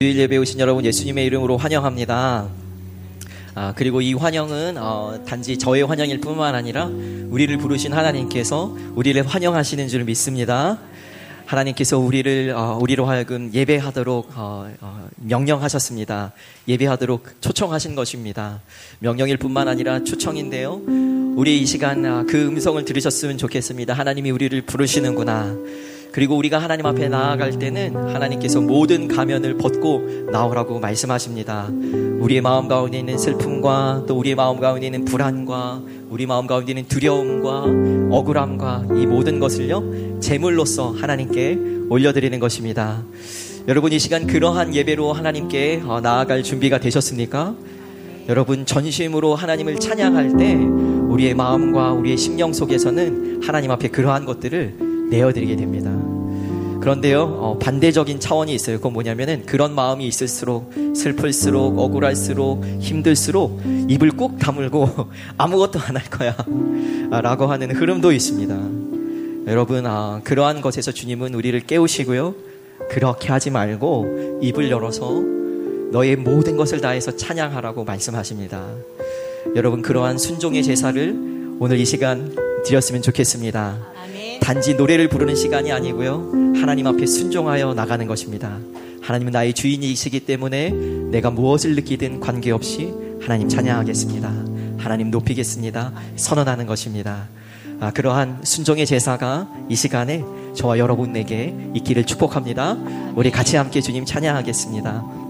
주일 예배 오신 여러분 예수님의 이름으로 환영합니다. 그리고 이 환영은 단지 저의 환영일 뿐만 아니라 우리를 부르신 하나님께서 우리를 환영하시는 줄 믿습니다. 하나님께서 우리로 하여금 예배하도록 명령하셨습니다. 예배하도록 초청하신 것입니다. 명령일 뿐만 아니라 초청인데요. 우리 이 시간 그 음성을 들으셨으면 좋겠습니다. 하나님이 우리를 부르시는구나. 그리고 우리가 하나님 앞에 나아갈 때는 하나님께서 모든 가면을 벗고 나오라고 말씀하십니다. 우리의 마음 가운데 있는 슬픔과 또 우리의 마음 가운데 있는 불안과 우리 마음 가운데 있는 두려움과 억울함과 이 모든 것을요 제물로서 하나님께 올려드리는 것입니다. 여러분 이 시간 그러한 예배로 하나님께 나아갈 준비가 되셨습니까? 여러분 전심으로 하나님을 찬양할 때 우리의 마음과 우리의 심령 속에서는 하나님 앞에 그러한 것들을 내어드리게 됩니다. 그런데요 반대적인 차원이 있어요. 그건 뭐냐면은 그런 마음이 있을수록 슬플수록 억울할수록 힘들수록 입을 꾹 다물고 아무것도 안 할 거야 라고 하는 흐름도 있습니다. 여러분 그러한 것에서 주님은 우리를 깨우시고요 그렇게 하지 말고 입을 열어서 너의 모든 것을 다해서 찬양하라고 말씀하십니다. 여러분 그러한 순종의 제사를 오늘 이 시간 드렸으면 좋겠습니다. 단지 노래를 부르는 시간이 아니고요 하나님 앞에 순종하여 나가는 것입니다. 하나님은 나의 주인이시기 때문에 내가 무엇을 느끼든 관계없이 하나님 찬양하겠습니다. 하나님 높이겠습니다. 선언하는 것입니다. 그러한 순종의 제사가 이 시간에 저와 여러분에게 있기를 축복합니다. 우리 같이 함께 주님 찬양하겠습니다.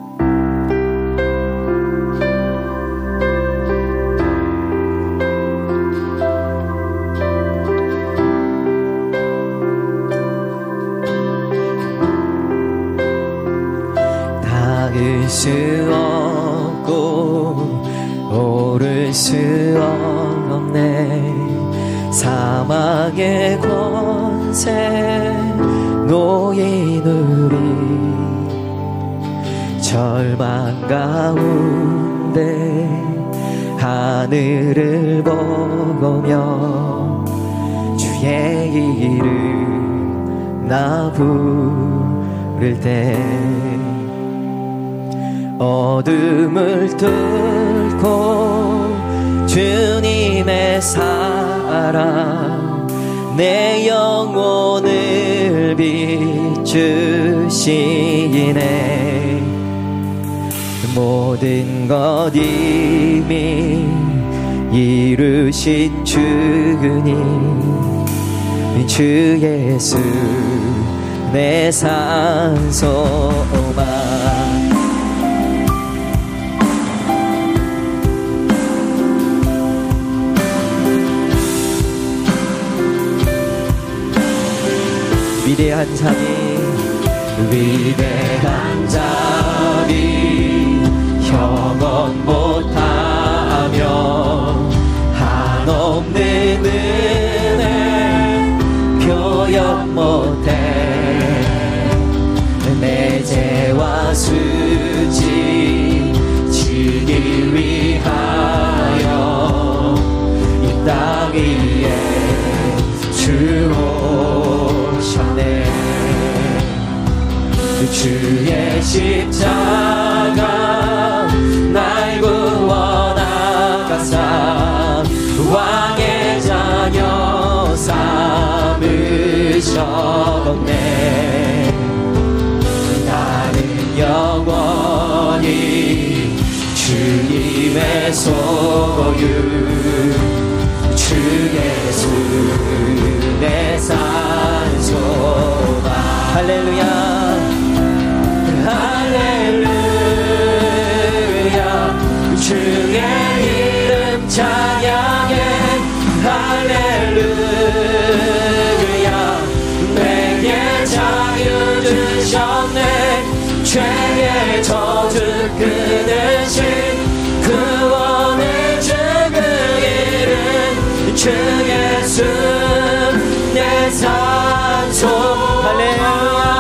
수 없고 오를 수 없네. 사망의 권세 놓인 우리 절망 가운데 하늘을 보며 주의 이름 나 부를 때 어둠을 뚫고 주님의 사랑 내 영혼을 비추시네. 모든 것 이미 이루신 주님 주 예수 내 산소만 위대한 자비 위대한 자비 형언 못하며 한없는 은혜 표현 못해 내 죄와 수치 지기 위하여 이 땅 위에 주 주의 십자가 날 구원하가사 왕의 자녀 삼으셨네. 나는 영원히 주님의 소유 주 예수 내 산소만 할렐루야 할렐루야 주의 이름 찬양해 할렐루야 내게 자유 주셨네. 죄의 저주 끊으신 구원의 주 그 이름 주 예수 내 산소 할렐루야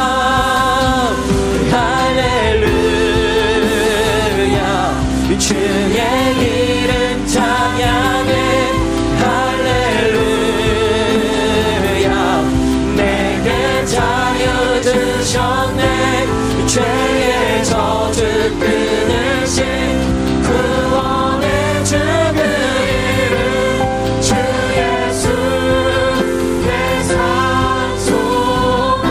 주의 이름 찬양해 할렐루야 내게 자유 주셨네. 죄의 끊으신 구원의 주 그 이름 주 예수 내 산소망.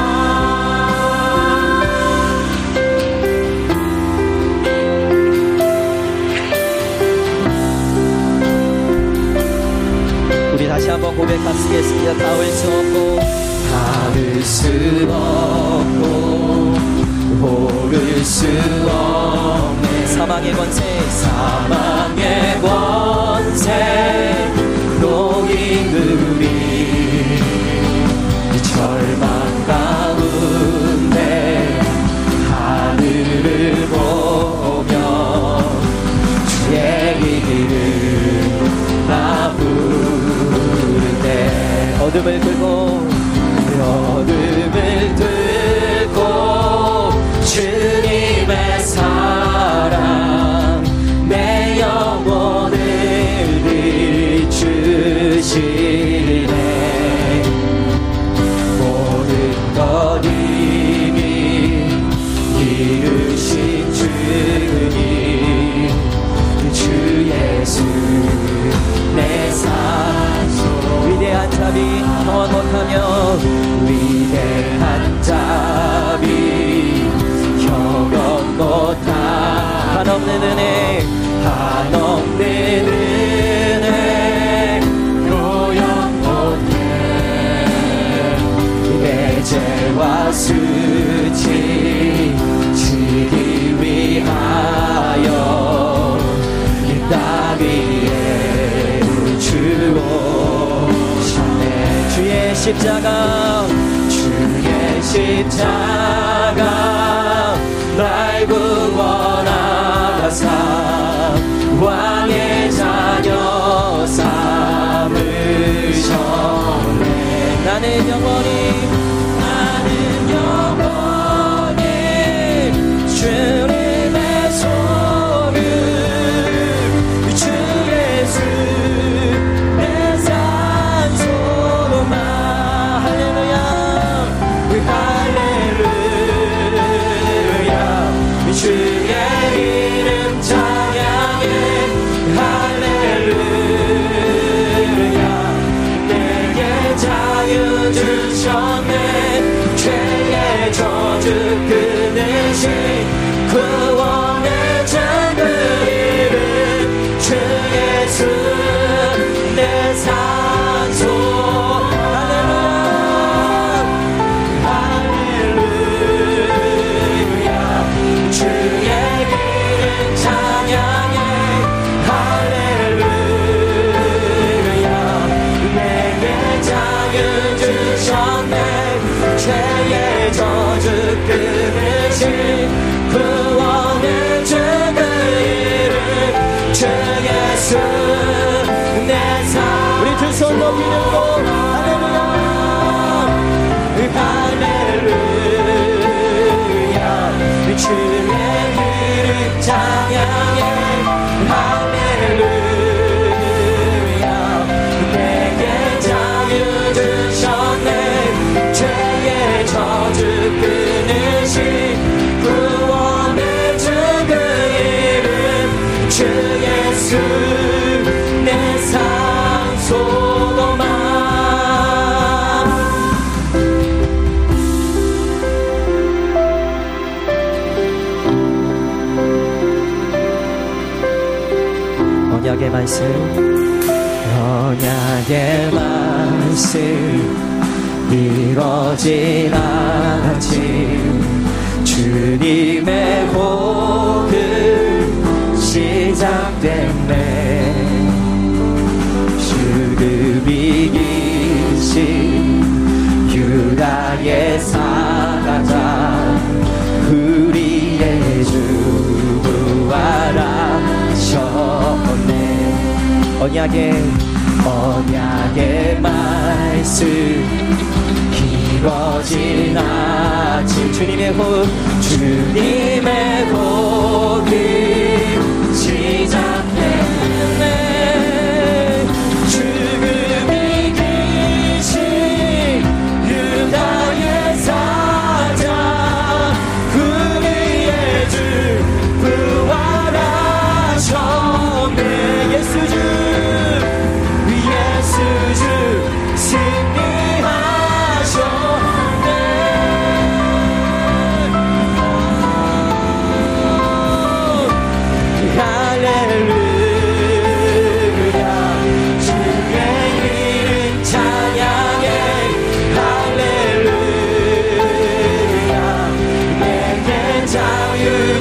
우리 다시 한번 고백하시겠습니다. 닿을 수 없고 모를 수 없는 사망의 권세 녹인 우리 절망 가운데 하늘을 보며 주의 이름 나 부르네. 어둠을 뚫고 주님의 사랑 내 영혼을 비추시네. 모든 것 이미 이루신 주님 주 예수 내 산소. 위대한 자비 평안 못하며 위대한 자비 경험 못한 한없는 은혜 요용 못해 내 죄와 수치 지기 위하여 이 땅 위에 주오셨네. 주의 십자가 날 구원하사 왕의 자녀 삼으셨네. 나는 영원히 주님의 소를 주 예수 내 산소로만. 할렐루야 할렐루야 주의 이름 찬양해. 할렐루야 내게 자유 주셨네. 죄의 저주 끊으신 구원의 주 그 이름 주 예수 내 산소. 할렐루야 주의 이름 찬양해. 할렐루야 내게 자유 주셨네. 죄의 저주 끊으신 구원의 주 그 이름 주 예수 내 삶. 우리 두 손 높이 들고 할렐루야 할렐루야 주의 이름 찬양해. 할렐루야 내게 자유 주셨네. 죄의 저주 끊으신 구원의 주 그 이름 주 예수 내 산소도만. 언약의 말씀 이루어진 아침 주님의 복음 시작됐네. 주급 이기신 유다의 사자 우리의 주 부활하셨네. 언약의 말씀 이루어진 아침 주님의 복음 시작됐네. 주급 이기신 유다의 사자 우리의 주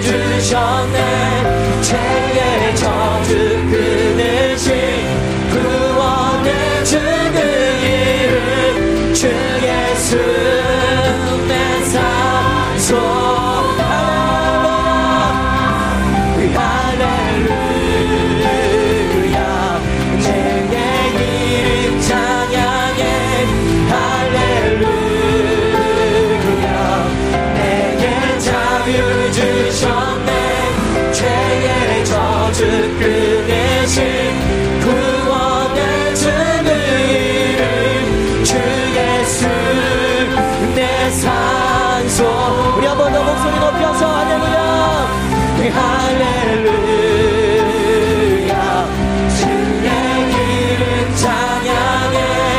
주셨네. 죄의 저주 끊으신 구원의 주 그 이름 주 예수 내 산소. 할렐루야 내게 이름 찬양해. 할렐루야 내게 자유 주셨네. 죄의 저주 끊으신 구원의 주 그 이름 주 예수 내 산소. 우리 한 번 더 목소리 높여서 할렐루야. 할렐루야 주의 이름 찬양해.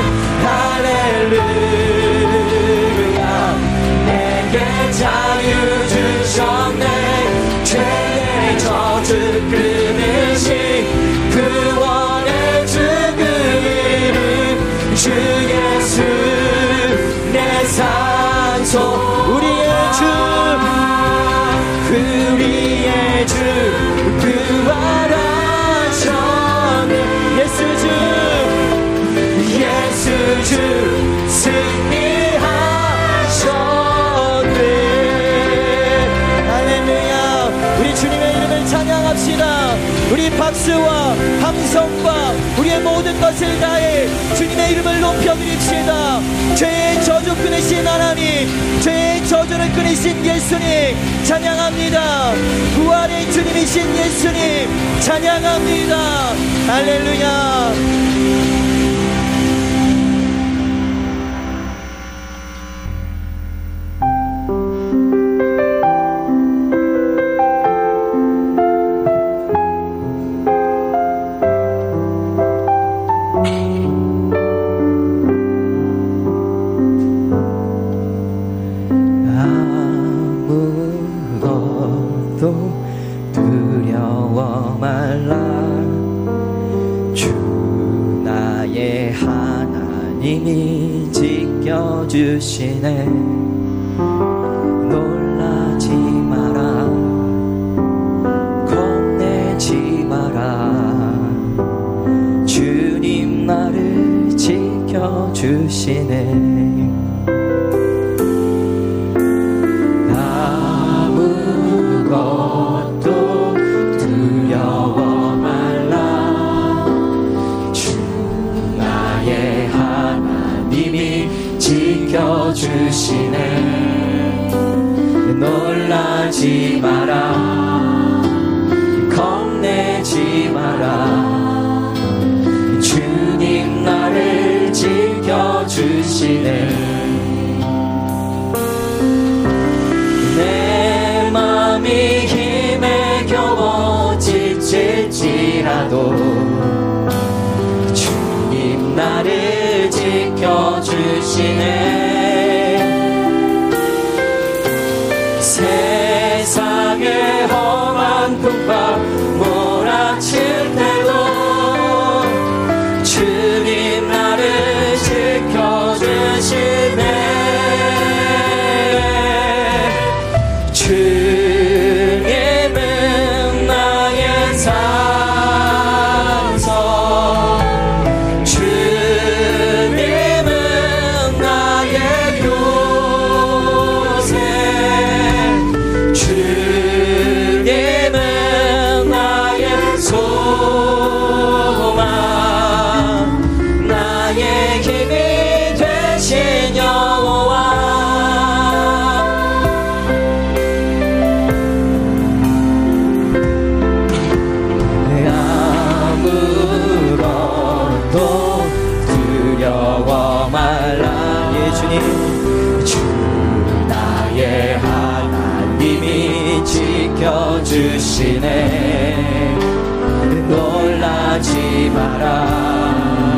할렐루야 내게 자유 주셨네. 죄의 저주 끊으신 구원의 주 그 이름 주 예수 내 산소. 우리의 주 우리의 주 부활하셨네. 예수 주 승리하셨네. 할렐루야. 우리 주님의 이름을 찬양합시다. 우리 박수와 함성과 우리의 모든 것을 다해 주님의 이름을 높여드립시다. 죄의 저주 끊으신 하나님, 죄의 저주를 끊으신 예수님 찬양합니다. 부활의 주님이신 예수님 찬양합니다. 할렐루야. 두려워 말라. 주 나의 하나님이 지켜주시네. 놀라지 마라. 겁내지 마라. 주님 나를 지켜주시네. 지켜주시네. 놀라지 마라. 겁내지 마라. 주님 나를 지켜주시네. 내 맘이 힘에 겨워 지칠지라도 주님 나를 지켜주시네. 세상의 험한 풍파 몰아칠 때도 주님 나를 지켜주시네. 주님은 나의 산소. 주님은 나의 요새. 주님은 나의 소망. 나의 힘이 되신 여호와. 아무것도 두려워 말라. 예 주님. 주 나의 하나님이 지켜주시네. 놀라지 마라.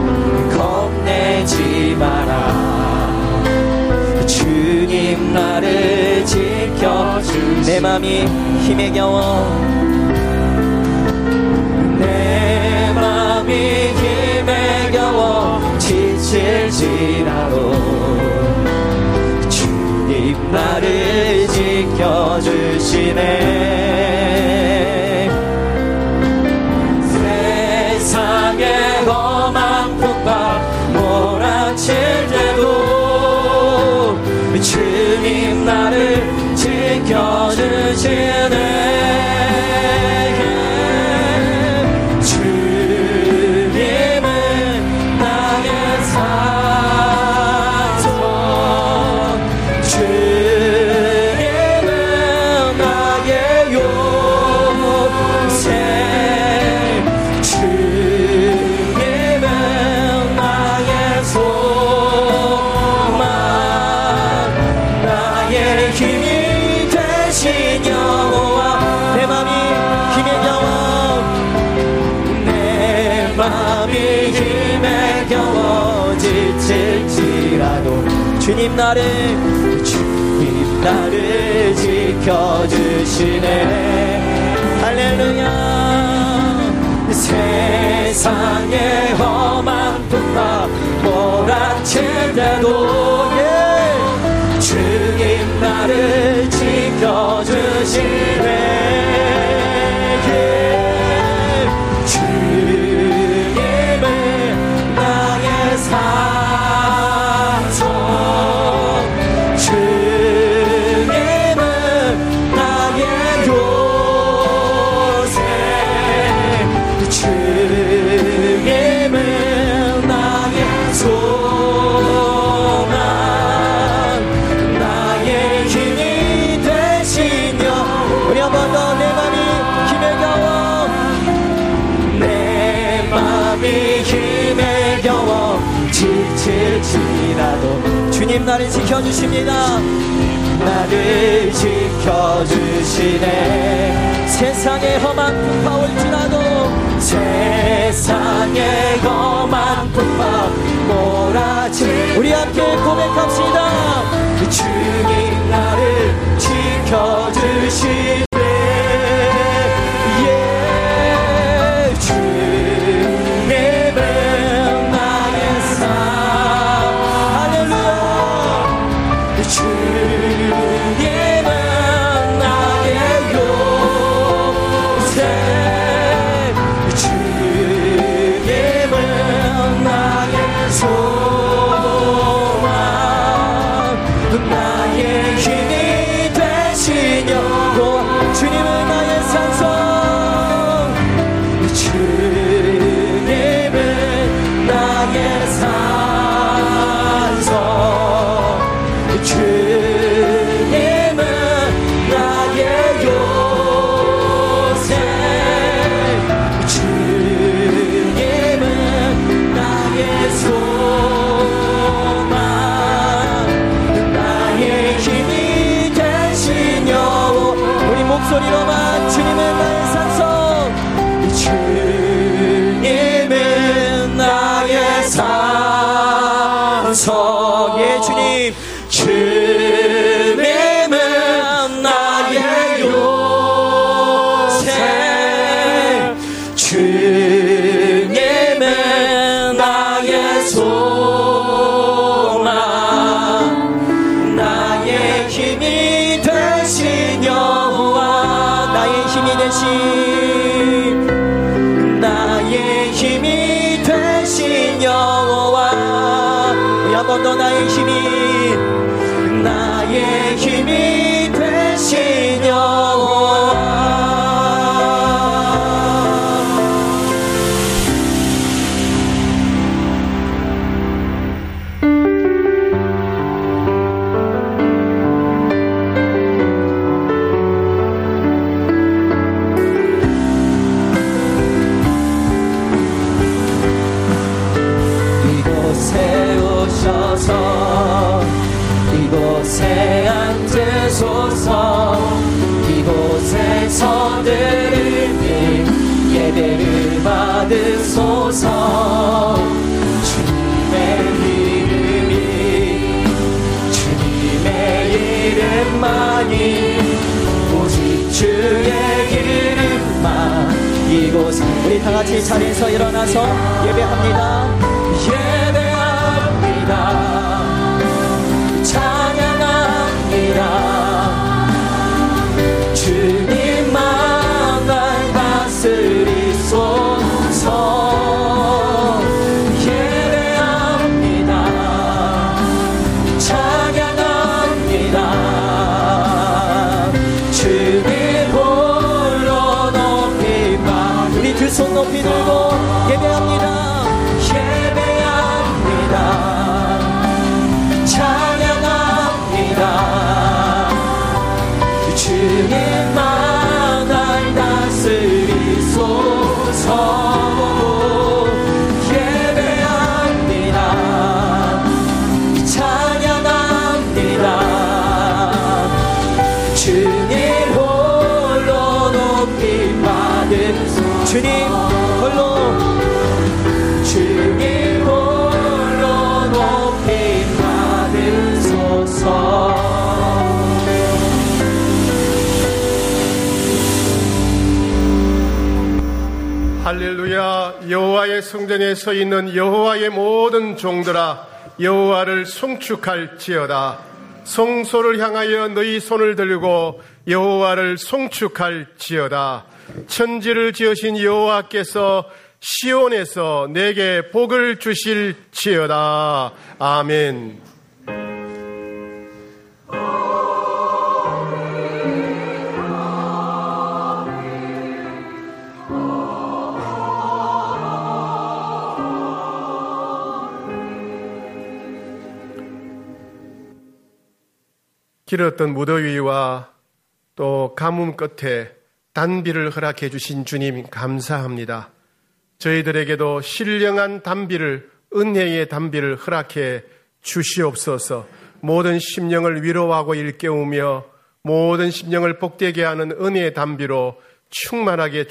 겁내지 마라. 주님 나를 지켜주시네. 내 맘이 힘에 겨워. 내 맘이 힘에 겨워 지칠지라도 주님 나를 지켜주시네. 주님 나를 지켜주시네. 할렐루야. 세상의 험한 풍파 몰아칠 때도 주님 나를 지켜주시네. 주님은 나의 산성, 주님은 나의 요새, 주님은 나의 소망, 나의 힘이 되시며. 우리 한 번 더. 내 맘이 힘에 겨워 지칠지라도 주님 나를 지켜주십니다. 나를 지켜주시네. 세상의 험한 풍파 올지라도, 세상의 험한 풍파 몰아칠, 우리 함께 고백합시다. 주님 나를 지켜주시네. 목소리로만 주님은 나의 산성, 주님은 나의 산성. 예, 주님. 주님은 나의 요새, 주님은 나의 소망, 나의 힘이 되신 여호와, 나의 힘이 되신, 나의 힘이 되신 여호와. 우리 한 번 더. 나의 힘이, 나의 힘이 되신 여호와. 이곳에 앉으소서. 이곳에서 들으니 예배를 받으소서. 주님의 이름이, 주님의 이름만이, 오직 주의 이름만. 이곳 우리 다같이 자리에서 일어나서 예배합니다. 예배합니다. 찬양합니다. 주님만 날 다스리소서. 예배합니다. 찬양합니다. 주님 손 높이 들고 예배합니다. 찬양합니다. 주님만 날 다스리소서. 예배합니다. 찬양합니다. 주님 홀로 높이 받은 주님 홀로 높이 받으소서. 할렐루야. 여호와의 성전에 서 있는 여호와의 모든 종들아, 여호와를 송축할지어다. 성소를 향하여 너희 손을 들고 여호와를 송축할지어다. 천지를 지으신 여호와께서 시온에서 내게 복을 주실지어다. 아멘. 길었던 무더위와 또 가뭄 끝에 단비를 허락해 주신 주님 감사합니다. 저희들에게도 신령한 단비를, 은혜의 단비를 허락해 주시옵소서. 모든 심령을 위로하고 일깨우며 모든 심령을 복되게 하는 은혜의 단비로 충만하게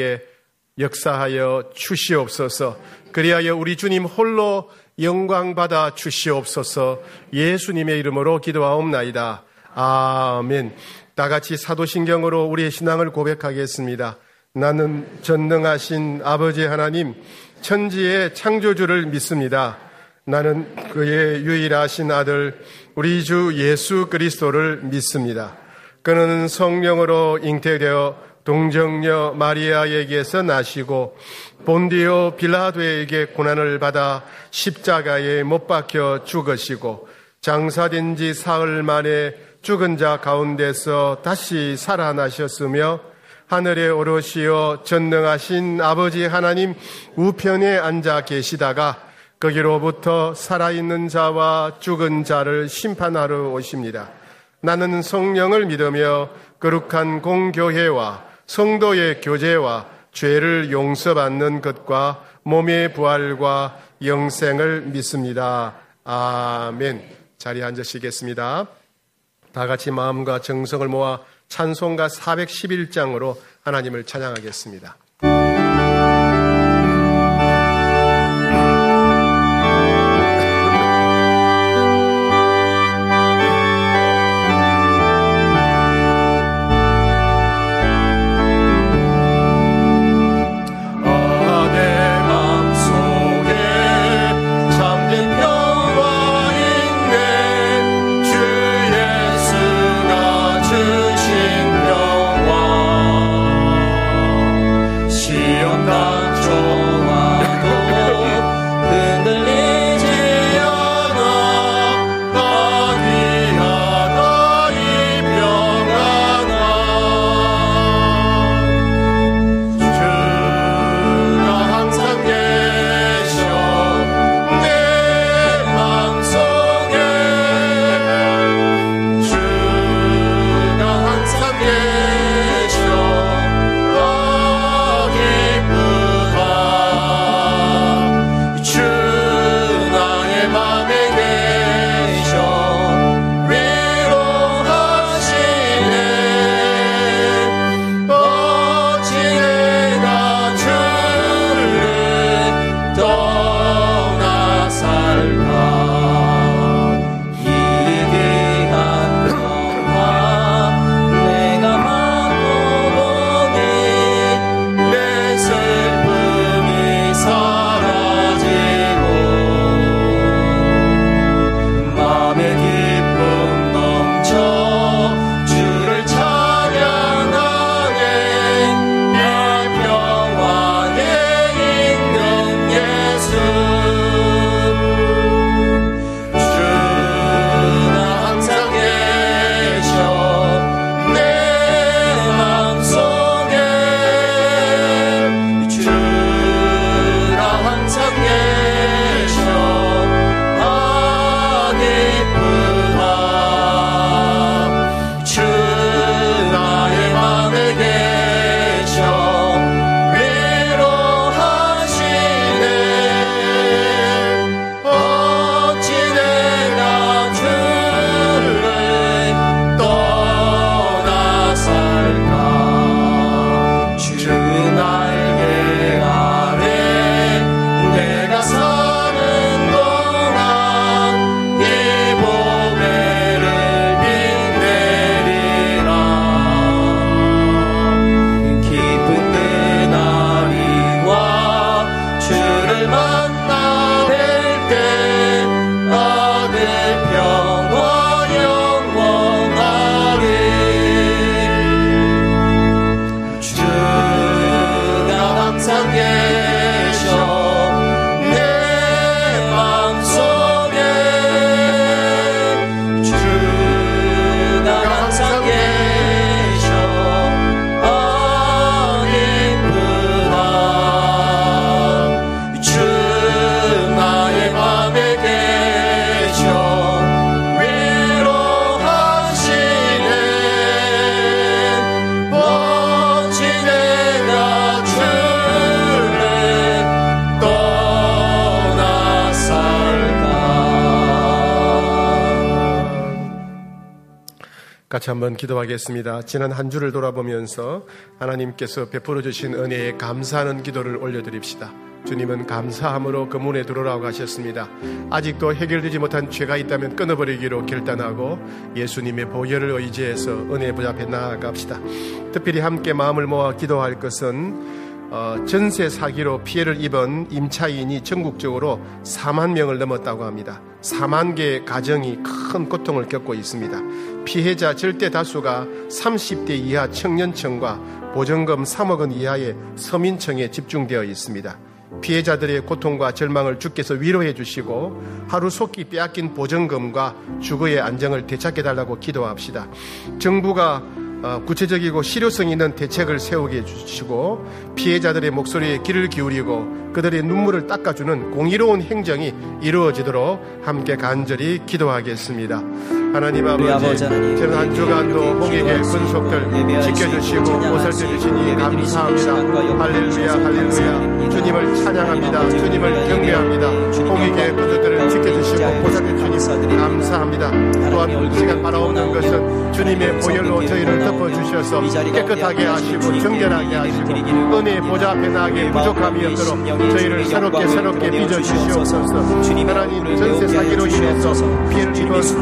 역사하여 주시옵소서. 그리하여 우리 주님 홀로 영광 받아 주시옵소서. 예수님의 이름으로 기도하옵나이다. 아멘. 다 같이 사도신경으로 우리의 신앙을 고백하겠습니다. 나는 전능하신 아버지 하나님, 천지의 창조주를 믿습니다. 나는 그의 유일하신 아들 우리 주 예수 그리스도를 믿습니다. 그는 성령으로 잉태되어 동정녀 마리아에게서 나시고 본디오 빌라도에게 고난을 받아 십자가에 못 박혀 죽으시고 장사된 지 사흘 만에 죽은 자 가운데서 다시 살아나셨으며 하늘에 오르시어 전능하신 아버지 하나님 우편에 앉아 계시다가 거기로부터 살아있는 자와 죽은 자를 심판하러 오십니다. 나는 성령을 믿으며 거룩한 공교회와 성도의 교제와 죄를 용서받는 것과 몸의 부활과 영생을 믿습니다. 아멘. 자리에 앉으시겠습니다. 다 같이 마음과 정성을 모아 찬송가 411장으로 하나님을 찬양하겠습니다. 같이 한번 기도하겠습니다. 지난 한 주를 돌아보면서 하나님께서 베풀어 주신 은혜에 감사하는 기도를 올려드립시다. 주님은 감사함으로 그 문에 들어오라고 하셨습니다. 아직도 해결되지 못한 죄가 있다면 끊어버리기로 결단하고 예수님의 보혈을 의지해서 은혜 부 앞에 나아갑시다. 특별히 함께 마음을 모아 기도할 것은 전세 사기로 피해를 입은 임차인이 전국적으로 4만 명을 넘었다고 합니다. 4만 개의 가정이 큰 고통을 겪고 있습니다. 피해자 절대 다수가 30대 이하 청년층과 보증금 3억 원 이하의 서민층에 집중되어 있습니다. 피해자들의 고통과 절망을 주께서 위로해 주시고 하루속히 빼앗긴 보증금과 주거의 안정을 되찾게 달라고 기도합시다. 정부가 구체적이고 실효성 있는 대책을 세우게 해주시고 피해자들의 목소리에 귀를 기울이고 그들의 눈물을 닦아주는 공의로운 행정이 이루어지도록 함께 간절히 기도하겠습니다. 하나님 아버지, 지난 한 주간도 홍익의 근속들 지켜주시고 보살펴주시니 감사합니다. 할렐루야 할렐루야. 주님을 찬양합니다. 주님을 경배합니다. 홍익의 근속들을 지켜주시고 보살펴주시니 감사합니다. 또한 이 시간 바라옵는 것은 주님의 보혈로 저희를 덮어주셔서 깨끗하게 하시고 정결하게 하시고 은혜의 보좌 앞에 나가게 부족함이 없도록 저희를 새롭게 빚어주시옵소서. 하나님, 전세 사기로 인해서 피해를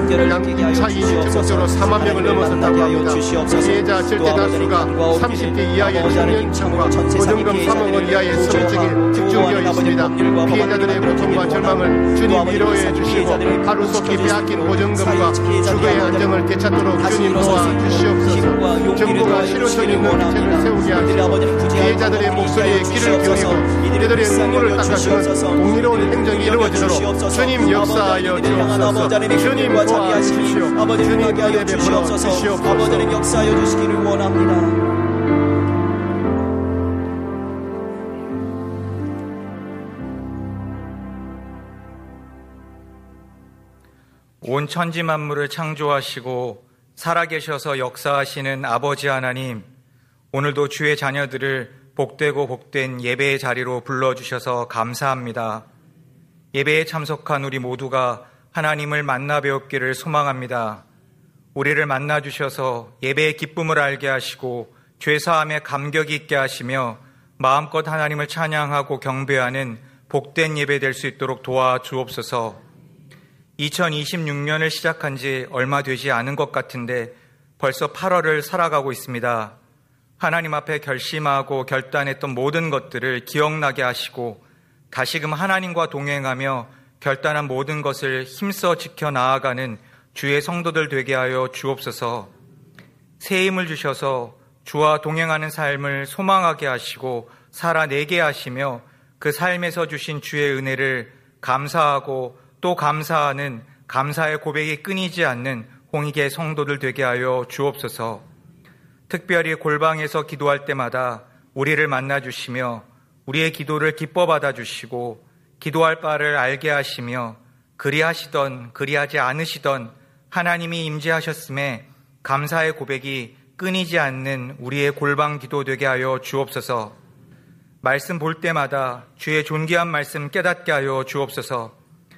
입은 임차인이 전국적으로 4만 명을 넘어섰다고 합니다. 피해자 절대 다수가 30대 이하의 청년층과 보증금 3억 원 이하의 서민층에 집중되어 있습니다. 피해자들의 고통과 절망을 주님 위로해 주시고 하루속히 빼앗긴 보증금과 주거의 안정을 되찾도록 주님 도와주시옵소서. 정부가 실효성 있는 대책을 세우게 하시고 피해자들의 목소리에 귀를 기울이고 이들의 눈물을 닦아주는 공의로운 행정이 이루어지도록 주님 역사하여 주옵소서. 주님 도와주시오. 주님 은혜 베풀어 주시옵소서. 아버지는 역사하여 주시기를 원합니다. 온 천지 만물을 창조하시고 살아계셔서 역사하시는 아버지 하나님, 오늘도 주의 자녀들을 복되고 복된 예배의 자리로 불러주셔서 감사합니다. 예배에 참석한 우리 모두가 하나님을 만나 뵈옵기를 소망합니다. 우리를 만나 주셔서 예배의 기쁨을 알게 하시고 죄사함에 감격이 있게 하시며 마음껏 하나님을 찬양하고 경배하는 복된 예배 될 수 있도록 도와주옵소서. 2026년을 시작한 지 얼마 되지 않은 것 같은데 벌써 8월을 살아가고 있습니다. 하나님 앞에 결심하고 결단했던 모든 것들을 기억나게 하시고 다시금 하나님과 동행하며 결단한 모든 것을 힘써 지켜 나아가는 주의 성도들 되게 하여 주옵소서. 새 힘을 주셔서 주와 동행하는 삶을 소망하게 하시고 살아내게 하시며 그 삶에서 주신 주의 은혜를 감사하고 또 감사하는 감사의 고백이 끊이지 않는 홍익의 성도들 되게 하여 주옵소서. 특별히 골방에서 기도할 때마다 우리를 만나주시며 우리의 기도를 기뻐 받아주시고 기도할 바를 알게 하시며 그리하시던 그리하지 않으시던 하나님이 임재하셨음에 감사의 고백이 끊이지 않는 우리의 골방 기도 되게 하여 주옵소서. 말씀 볼 때마다 주의 존귀한 말씀 깨닫게 하여 주옵소서.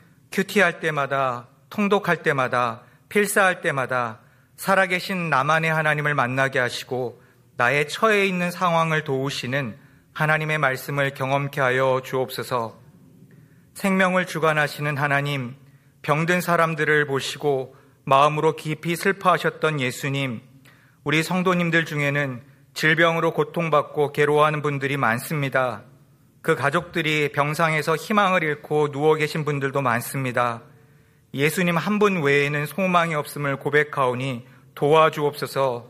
큐티할 때마다, 통독할 때마다, 필사할 때마다 살아계신 나만의 하나님을 만나게 하시고 나의 처해 있는 상황을 도우시는 하나님의 말씀을 경험케 하여 주옵소서. 생명을 주관하시는 하나님, 병든 사람들을 보시고 마음으로 깊이 슬퍼하셨던 예수님, 우리 성도님들 중에는 질병으로 고통받고 괴로워하는 분들이 많습니다. 그 가족들이 병상에서 희망을 잃고 누워 계신 분들도 많습니다. 예수님 한 분 외에는 소망이 없음을 고백하오니 도와주옵소서,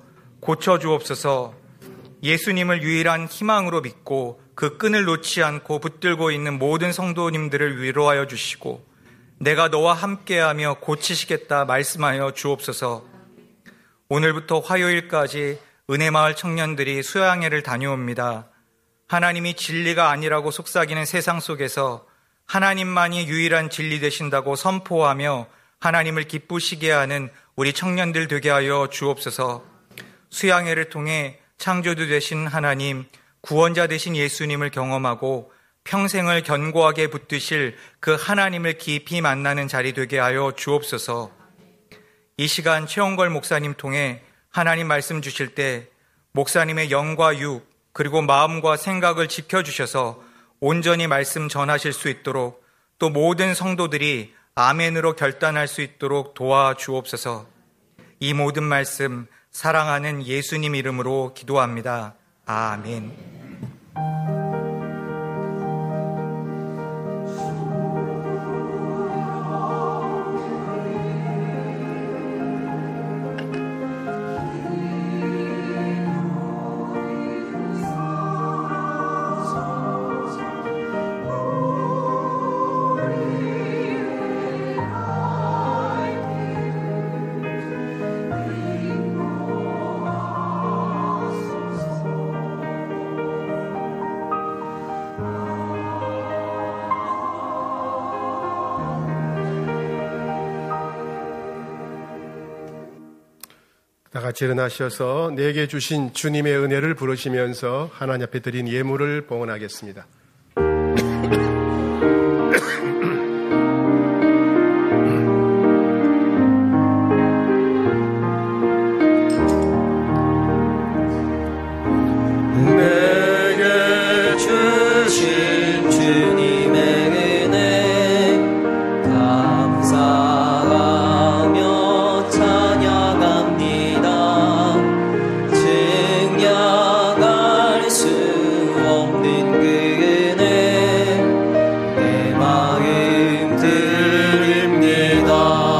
고쳐주옵소서. 예수님을 유일한 희망으로 믿고 그 끈을 놓지 않고 붙들고 있는 모든 성도님들을 위로하여 주시고 내가 너와 함께하며 고치시겠다 말씀하여 주옵소서. 오늘부터 화요일까지 은혜마을 청년들이 수양회를 다녀옵니다. 하나님이 진리가 아니라고 속삭이는 세상 속에서 하나님만이 유일한 진리 되신다고 선포하며 하나님을 기쁘시게 하는 우리 청년들 되게 하여 주옵소서. 수양회를 통해 창조주 되신 하나님, 구원자 되신 예수님을 경험하고 평생을 견고하게 붙드실 그 하나님을 깊이 만나는 자리 되게 하여 주옵소서. 이 시간 최원걸 목사님 통해 하나님 말씀 주실 때 목사님의 영과 육 그리고 마음과 생각을 지켜주셔서 온전히 말씀 전하실 수 있도록 또 모든 성도들이 아멘으로 결단할 수 있도록 도와주옵소서. 이 모든 말씀 사랑하는 예수님 이름으로 기도합니다. 아멘. 다 같이 일어나셔서 내게 주신 주님의 은혜를 부르시면서 하나님 앞에 드린 예물을 봉헌하겠습니다. 내게 주신 주님의 은혜 감사하며 찬양합니다. 증량할 수 없는 그 은혜 내 마음 드립니다.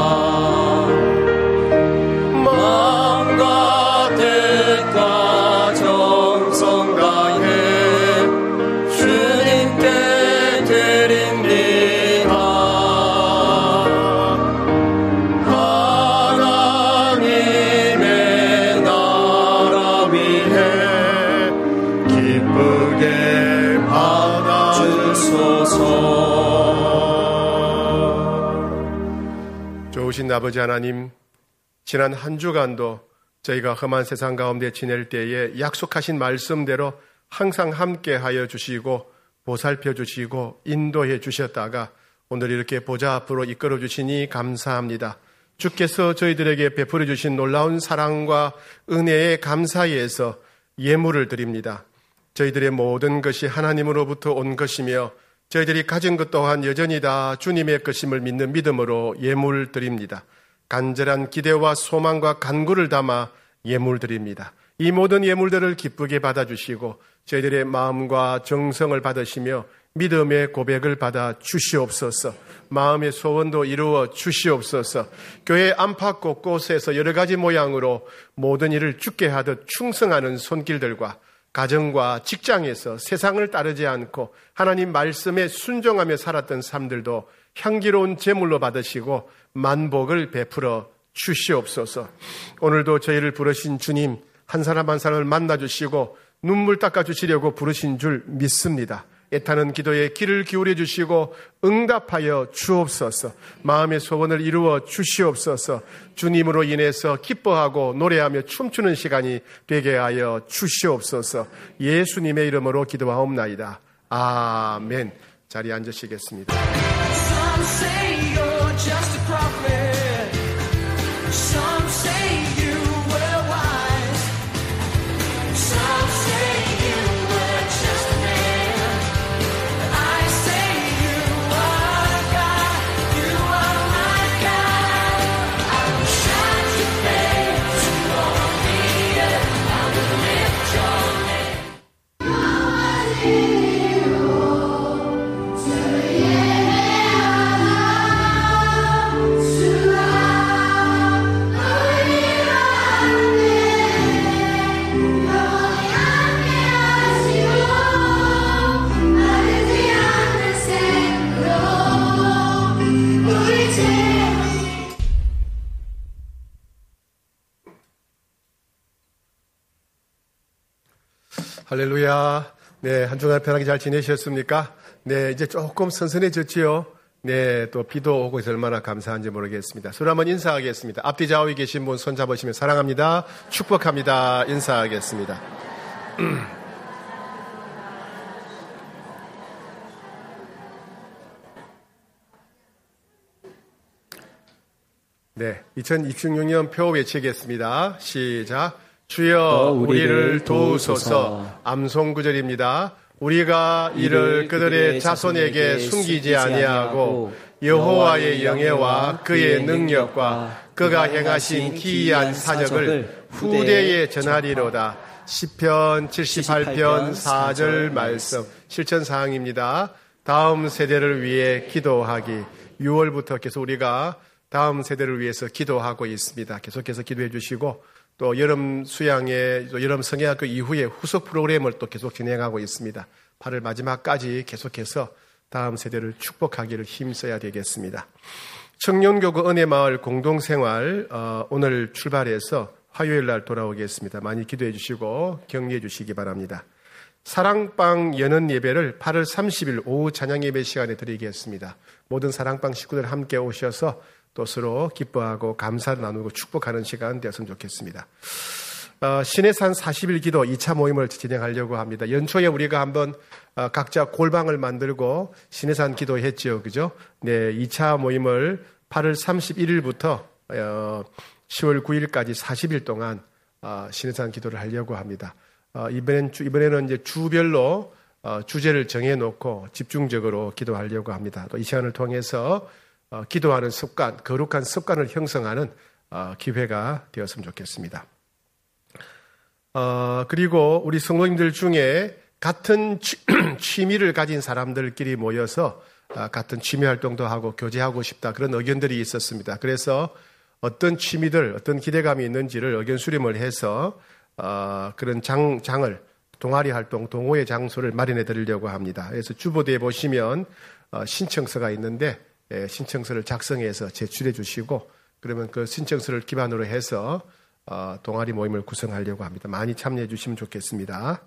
마음과 뜻과 정성 다해 주님께 드립니다. 하나님의 나라 위해 기쁘게 받아주소서. 좋으신 아버지 하나님, 지난 한 주간도 저희가 험한 세상 가운데 지낼 때에 약속하신 말씀대로 항상 함께하여 주시고 보살펴 주시고 인도해 주셨다가 오늘 이렇게 보좌 앞으로 이끌어 주시니 감사합니다. 주께서 저희들에게 베풀어 주신 놀라운 사랑과 은혜에 감사해서 예물을 드립니다. 저희들의 모든 것이 하나님으로부터 온 것이며 저희들이 가진 것 또한 여전히 다 주님의 것임을 믿는 믿음으로 예물 드립니다. 간절한 기대와 소망과 간구를 담아 예물 드립니다. 이 모든 예물들을 기쁘게 받아주시고 저희들의 마음과 정성을 받으시며 믿음의 고백을 받아 주시옵소서. 마음의 소원도 이루어 주시옵소서. 교회 안팎 곳곳에서 여러 가지 모양으로 모든 일을 주께 하듯 충성하는 손길들과 가정과 직장에서 세상을 따르지 않고 하나님 말씀에 순종하며 살았던 삶들도 향기로운 제물로 받으시고 만복을 베풀어 주시옵소서. 오늘도 저희를 부르신 주님 한 사람 한 사람을 만나주시고 눈물 닦아주시려고 부르신 줄 믿습니다. 애타는 기도에 귀를 기울여 주시고 응답하여 주옵소서. 마음의 소원을 이루어 주시옵소서. 주님으로 인해서 기뻐하고 노래하며 춤추는 시간이 되게 하여 주시옵소서. 예수님의 이름으로 기도하옵나이다. 아멘. 자리에 앉으시겠습니다. Some say you're just a prophet. Some say you were wise. Some say you were just a man. I say you are God. You are my God. I will shine your face on the earth. I will lift your name. 할렐루야. 네, 한 주간 편하게 잘 지내셨습니까? 네, 이제 조금 선선해졌지요. 네, 또 비도 오고 있어 얼마나 감사한지 모르겠습니다. 서로 한번 인사하겠습니다. 앞뒤 좌우에 계신 분 손 잡으시면 사랑합니다, 축복합니다, 인사하겠습니다. 네, 2026년 표 외치겠습니다. 시작. 주여 우리를 도우소서. 암송 구절입니다. 우리가 이를 그들의 자손에게 숨기지 아니하고 여호와의 영예와 그의 능력과 그가 행하신 기이한 사역을 후대에 전하리로다. 시편 78편 4절 말씀 실천사항입니다. 다음 세대를 위해 기도하기. 6월부터 계속 우리가 다음 세대를 위해서 기도하고 있습니다. 계속해서 기도해 주시고 또 여름 수양회, 또 여름 성경학교 이후에 후속 프로그램을 또 계속 진행하고 있습니다. 8월 마지막까지 계속해서 다음 세대를 축복하기를 힘써야 되겠습니다. 청년교구 은혜마을 공동생활 오늘 출발해서 화요일 날 돌아오겠습니다. 많이 기도해 주시고 격려해 주시기 바랍니다. 사랑방 연은 예배를 8월 30일 오후 찬양 예배 시간에 드리겠습니다. 모든 사랑방 식구들 함께 오셔서 또 서로 기뻐하고 감사를 나누고 축복하는 시간 되었으면 좋겠습니다. 신해산 40일 기도 2차 모임을 진행하려고 합니다. 연초에 우리가 한번 각자 골방을 만들고 신해산 기도했죠. 그죠? 네, 2차 모임을 8월 31일부터 10월 9일까지 40일 동안 신해산 기도를 하려고 합니다. 이번에는 이제 주별로 주제를 정해놓고 집중적으로 기도하려고 합니다. 또 이 시간을 통해서 기도하는 습관, 거룩한 습관을 형성하는 기회가 되었으면 좋겠습니다. 그리고 우리 성도님들 중에 같은 취미를 가진 사람들끼리 모여서 같은 취미 활동도 하고 교제하고 싶다 그런 의견들이 있었습니다. 그래서 어떤 취미들, 어떤 기대감이 있는지를 의견 수렴을 해서 그런 장을 동아리 활동, 동호회 장소를 마련해 드리려고 합니다. 그래서 주보대에 보시면 신청서가 있는데 신청서를 작성해서 제출해 주시고 그러면 그 신청서를 기반으로 해서 동아리 모임을 구성하려고 합니다. 많이 참여해 주시면 좋겠습니다.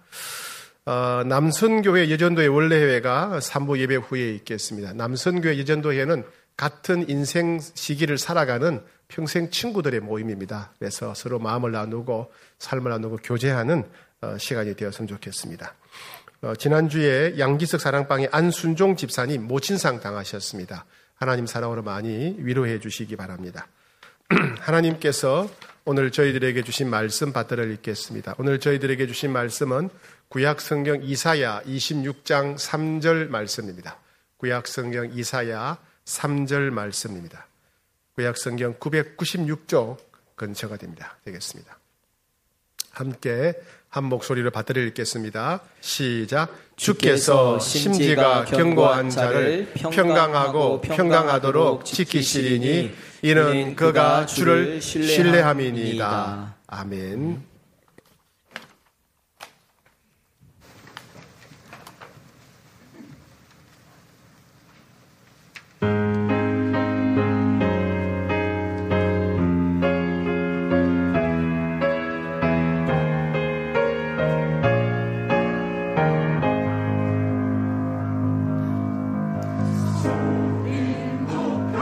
남선교회 여전도회 원래회가 3부 예배 후에 있겠습니다. 남선교회 여전도회는 같은 인생 시기를 살아가는 평생 친구들의 모임입니다. 그래서 서로 마음을 나누고 삶을 나누고 교제하는 시간이 되었으면 좋겠습니다. 지난주에 양기석 사랑방의 안순종 집사님 모친상 당하셨습니다. 하나님 사랑으로 많이 위로해 주시기 바랍니다. 하나님께서 오늘 저희들에게 주신 말씀 받들어 읽겠습니다. 오늘 저희들에게 주신 말씀은 구약성경 이사야 26장 3절 말씀입니다. 구약성경 이사야 3절 말씀입니다. 구약성경 996쪽 근처가 되겠습니다. 함께 한 목소리로 받들어 읽겠습니다. 시작. 주께서 심지가 견고한 자를 평강하고 평강하도록 지키시리니 이는 그가 주를 신뢰함이니이다. 아멘.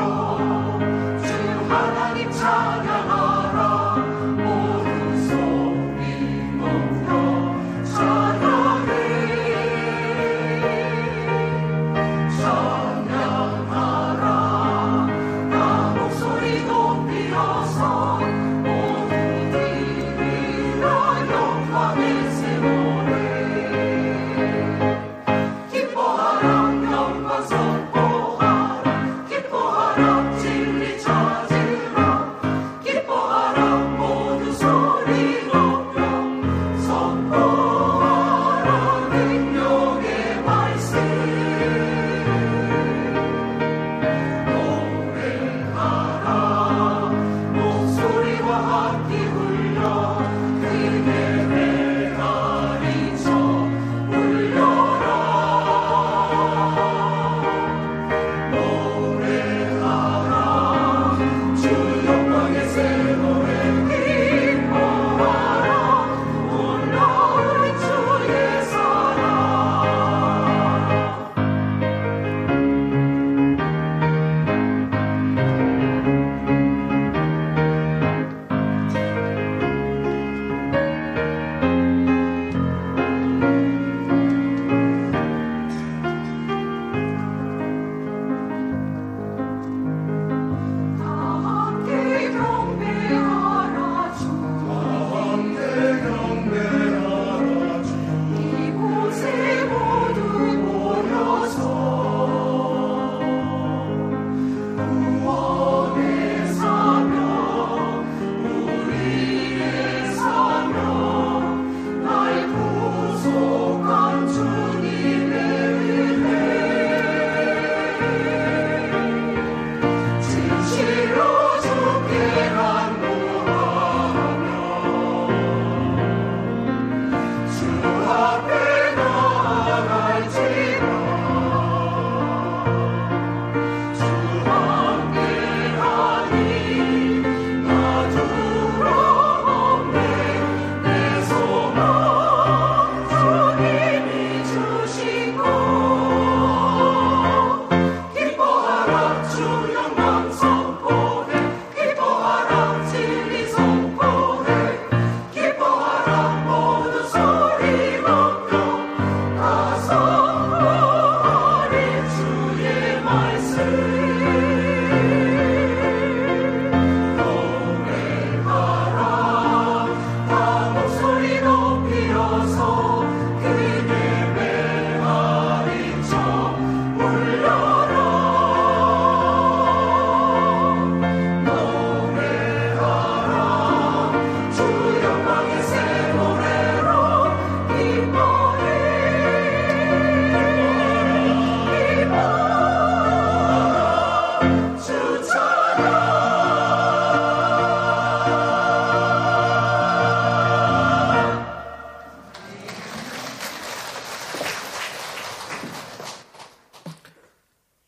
하나님 찬양하라 오른손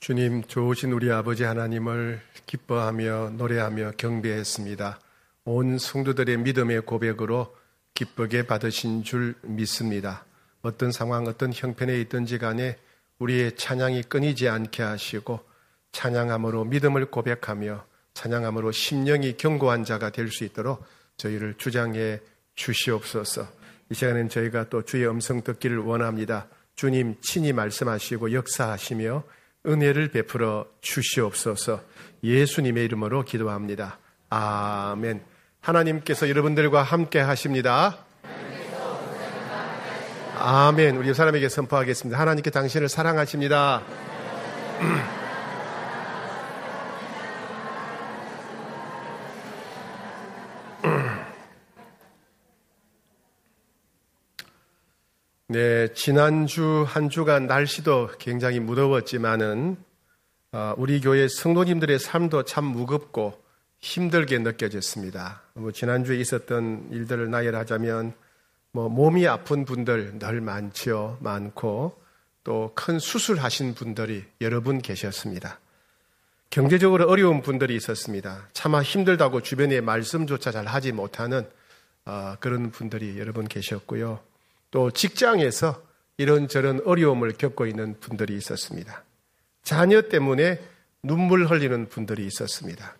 주님, 좋으신 우리 아버지 하나님을 기뻐하며 노래하며 경배했습니다. 온 성도들의 믿음의 고백으로 기쁘게 받으신 줄 믿습니다. 어떤 상황, 어떤 형편에 있든지 간에 우리의 찬양이 끊이지 않게 하시고 찬양함으로 믿음을 고백하며 찬양함으로 심령이 견고한 자가 될 수 있도록 저희를 주장해 주시옵소서. 이 시간에는 저희가 또 주의 음성 듣기를 원합니다. 주님 친히 말씀하시고 역사하시며 은혜를 베풀어 주시옵소서. 예수님의 이름으로 기도합니다. 아멘. 하나님께서 여러분들과 함께 하십니다. 아멘. 우리 사람에게 선포하겠습니다. 하나님께 당신을 사랑하십니다. 네, 지난주 한 주간 날씨도 굉장히 무더웠지만은 우리 교회 성도님들의 삶도 참 무겁고 힘들게 느껴졌습니다. 지난주에 있었던 일들을 나열하자면 몸이 아픈 분들 늘 많고 또 큰 수술하신 분들이 여러 분 계셨습니다. 경제적으로 어려운 분들이 있었습니다. 차마 힘들다고 주변에 말씀조차 잘 하지 못하는 그런 분들이 여러 분 계셨고요. 또 직장에서 이런저런 어려움을 겪고 있는 분들이 있었습니다. 자녀 때문에 눈물 흘리는 분들이 있었습니다.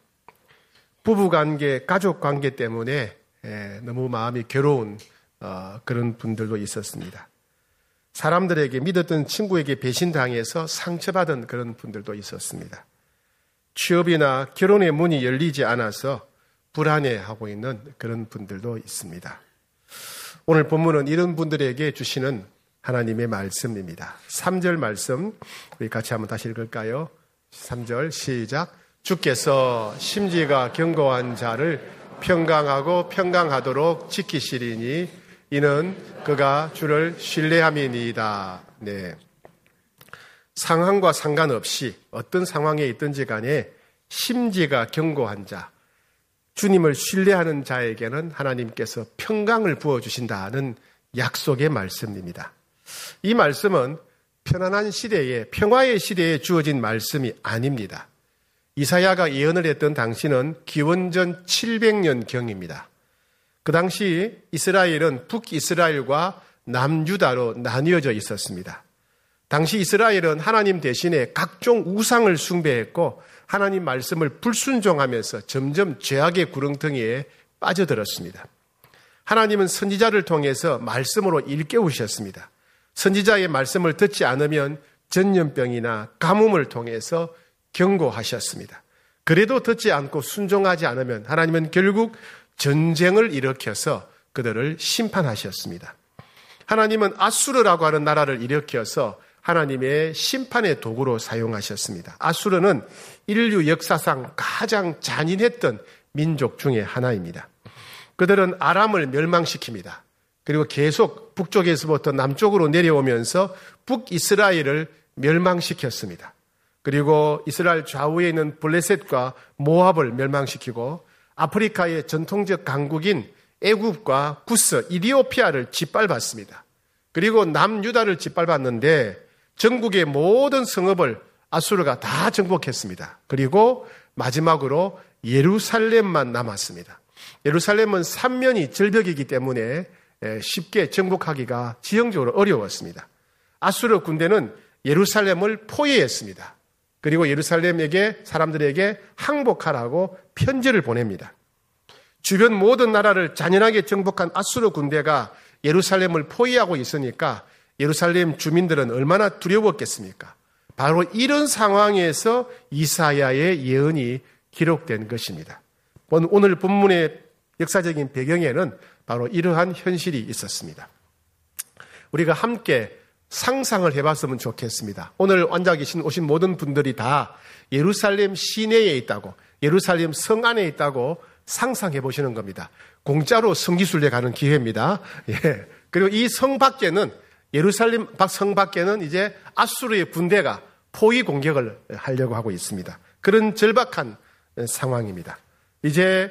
부부관계, 가족관계 때문에 너무 마음이 괴로운 그런 분들도 있었습니다. 사람들에게 믿었던 친구에게 배신당해서 상처받은 그런 분들도 있었습니다. 취업이나 결혼의 문이 열리지 않아서 불안해하고 있는 그런 분들도 있습니다. 오늘 본문은 이런 분들에게 주시는 하나님의 말씀입니다. 3절 말씀 우리 같이 한번 다시 읽을까요? 3절 시작. 주께서 심지가 견고한 자를 평강하고 평강하도록 지키시리니 이는 그가 주를 신뢰함이니이다. 네. 상황과 상관없이 어떤 상황에 있든지 간에 심지가 견고한 자, 주님을 신뢰하는 자에게는 하나님께서 평강을 부어주신다는 약속의 말씀입니다. 이 말씀은 편안한 시대에, 평화의 시대에 주어진 말씀이 아닙니다. 이사야가 예언을 했던 당시는 기원전 700년경입니다. 그 당시 이스라엘은 북이스라엘과 남유다로 나뉘어져 있었습니다. 당시 이스라엘은 하나님 대신에 각종 우상을 숭배했고 하나님 말씀을 불순종하면서 점점 죄악의 구렁텅이에 빠져들었습니다. 하나님은 선지자를 통해서 말씀으로 일깨우셨습니다. 선지자의 말씀을 듣지 않으면 전염병이나 가뭄을 통해서 경고하셨습니다. 그래도 듣지 않고 순종하지 않으면 하나님은 결국 전쟁을 일으켜서 그들을 심판하셨습니다. 하나님은 아수르라고 하는 나라를 일으켜서 하나님의 심판의 도구로 사용하셨습니다. 아수르는 인류 역사상 가장 잔인했던 민족 중에 하나입니다. 그들은 아람을 멸망시킵니다. 그리고 계속 북쪽에서부터 남쪽으로 내려오면서 북이스라엘을 멸망시켰습니다. 그리고 이스라엘 좌우에 있는 블레셋과 모압을 멸망시키고 아프리카의 전통적 강국인 애굽과 구스, 이디오피아를 짓밟았습니다. 그리고 남유다를 짓밟았는데 전국의 모든 성읍을 아수르가 다 정복했습니다. 그리고 마지막으로 예루살렘만 남았습니다. 예루살렘은 삼면이 절벽이기 때문에 쉽게 정복하기가 지형적으로 어려웠습니다. 아수르 군대는 예루살렘을 포위했습니다. 그리고 예루살렘에게 사람들에게 항복하라고 편지를 보냅니다. 주변 모든 나라를 잔인하게 정복한 아수르 군대가 예루살렘을 포위하고 있으니까 예루살렘 주민들은 얼마나 두려웠겠습니까? 바로 이런 상황에서 이사야의 예언이 기록된 것입니다. 오늘 본문의 역사적인 배경에는 바로 이러한 현실이 있었습니다. 우리가 함께 상상을 해봤으면 좋겠습니다. 오늘 앉아 오신 모든 분들이 다 예루살렘 시내에 있다고, 예루살렘 성 안에 있다고 상상해 보시는 겁니다. 공짜로 성기순례 가는 기회입니다. 예. 그리고 이 성 밖에는, 예루살렘 성 밖에는 이제 아수르의 군대가 포위 공격을 하려고 하고 있습니다. 그런 절박한 상황입니다. 이제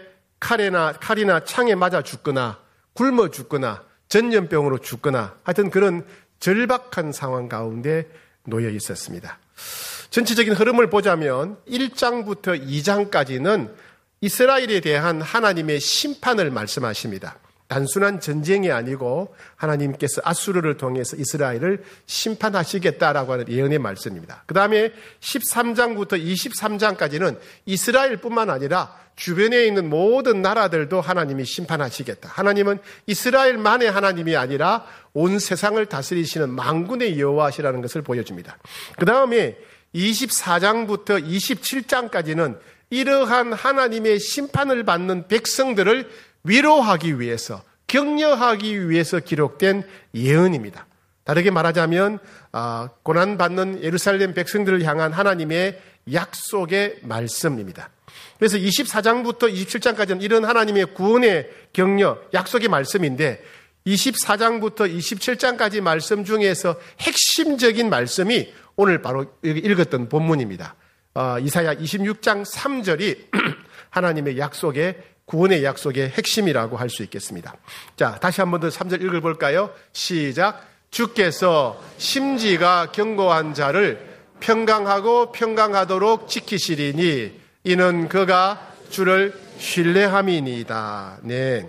칼이나 창에 맞아 죽거나 굶어 죽거나 전염병으로 죽거나 하여튼 그런 절박한 상황 가운데 놓여 있었습니다. 전체적인 흐름을 보자면 1장부터 2장까지는 이스라엘에 대한 하나님의 심판을 말씀하십니다. 단순한 전쟁이 아니고 하나님께서 아수르를 통해서 이스라엘을 심판하시겠다라고 하는 예언의 말씀입니다. 그 다음에 13장부터 23장까지는 이스라엘뿐만 아니라 주변에 있는 모든 나라들도 하나님이 심판하시겠다. 하나님은 이스라엘만의 하나님이 아니라 온 세상을 다스리시는 만군의 여호와시라는 것을 보여줍니다. 그 다음에 24장부터 27장까지는 이러한 하나님의 심판을 받는 백성들을 위로하기 위해서, 격려하기 위해서 기록된 예언입니다. 다르게 말하자면 고난받는 예루살렘 백성들을 향한 하나님의 약속의 말씀입니다. 그래서 24장부터 27장까지는 이런 하나님의 구원의 격려, 약속의 말씀인데 24장부터 27장까지 말씀 중에서 핵심적인 말씀이 오늘 바로 읽었던 본문입니다. 이사야 26장 3절이 하나님의 약속의 구원의 약속의 핵심이라고 할 수 있겠습니다. 자, 다시 한 번 더 3절 읽어볼까요? 시작. 주께서 심지가 견고한 자를 평강하고 평강하도록 지키시리니 이는 그가 주를 신뢰함이니이다. 네.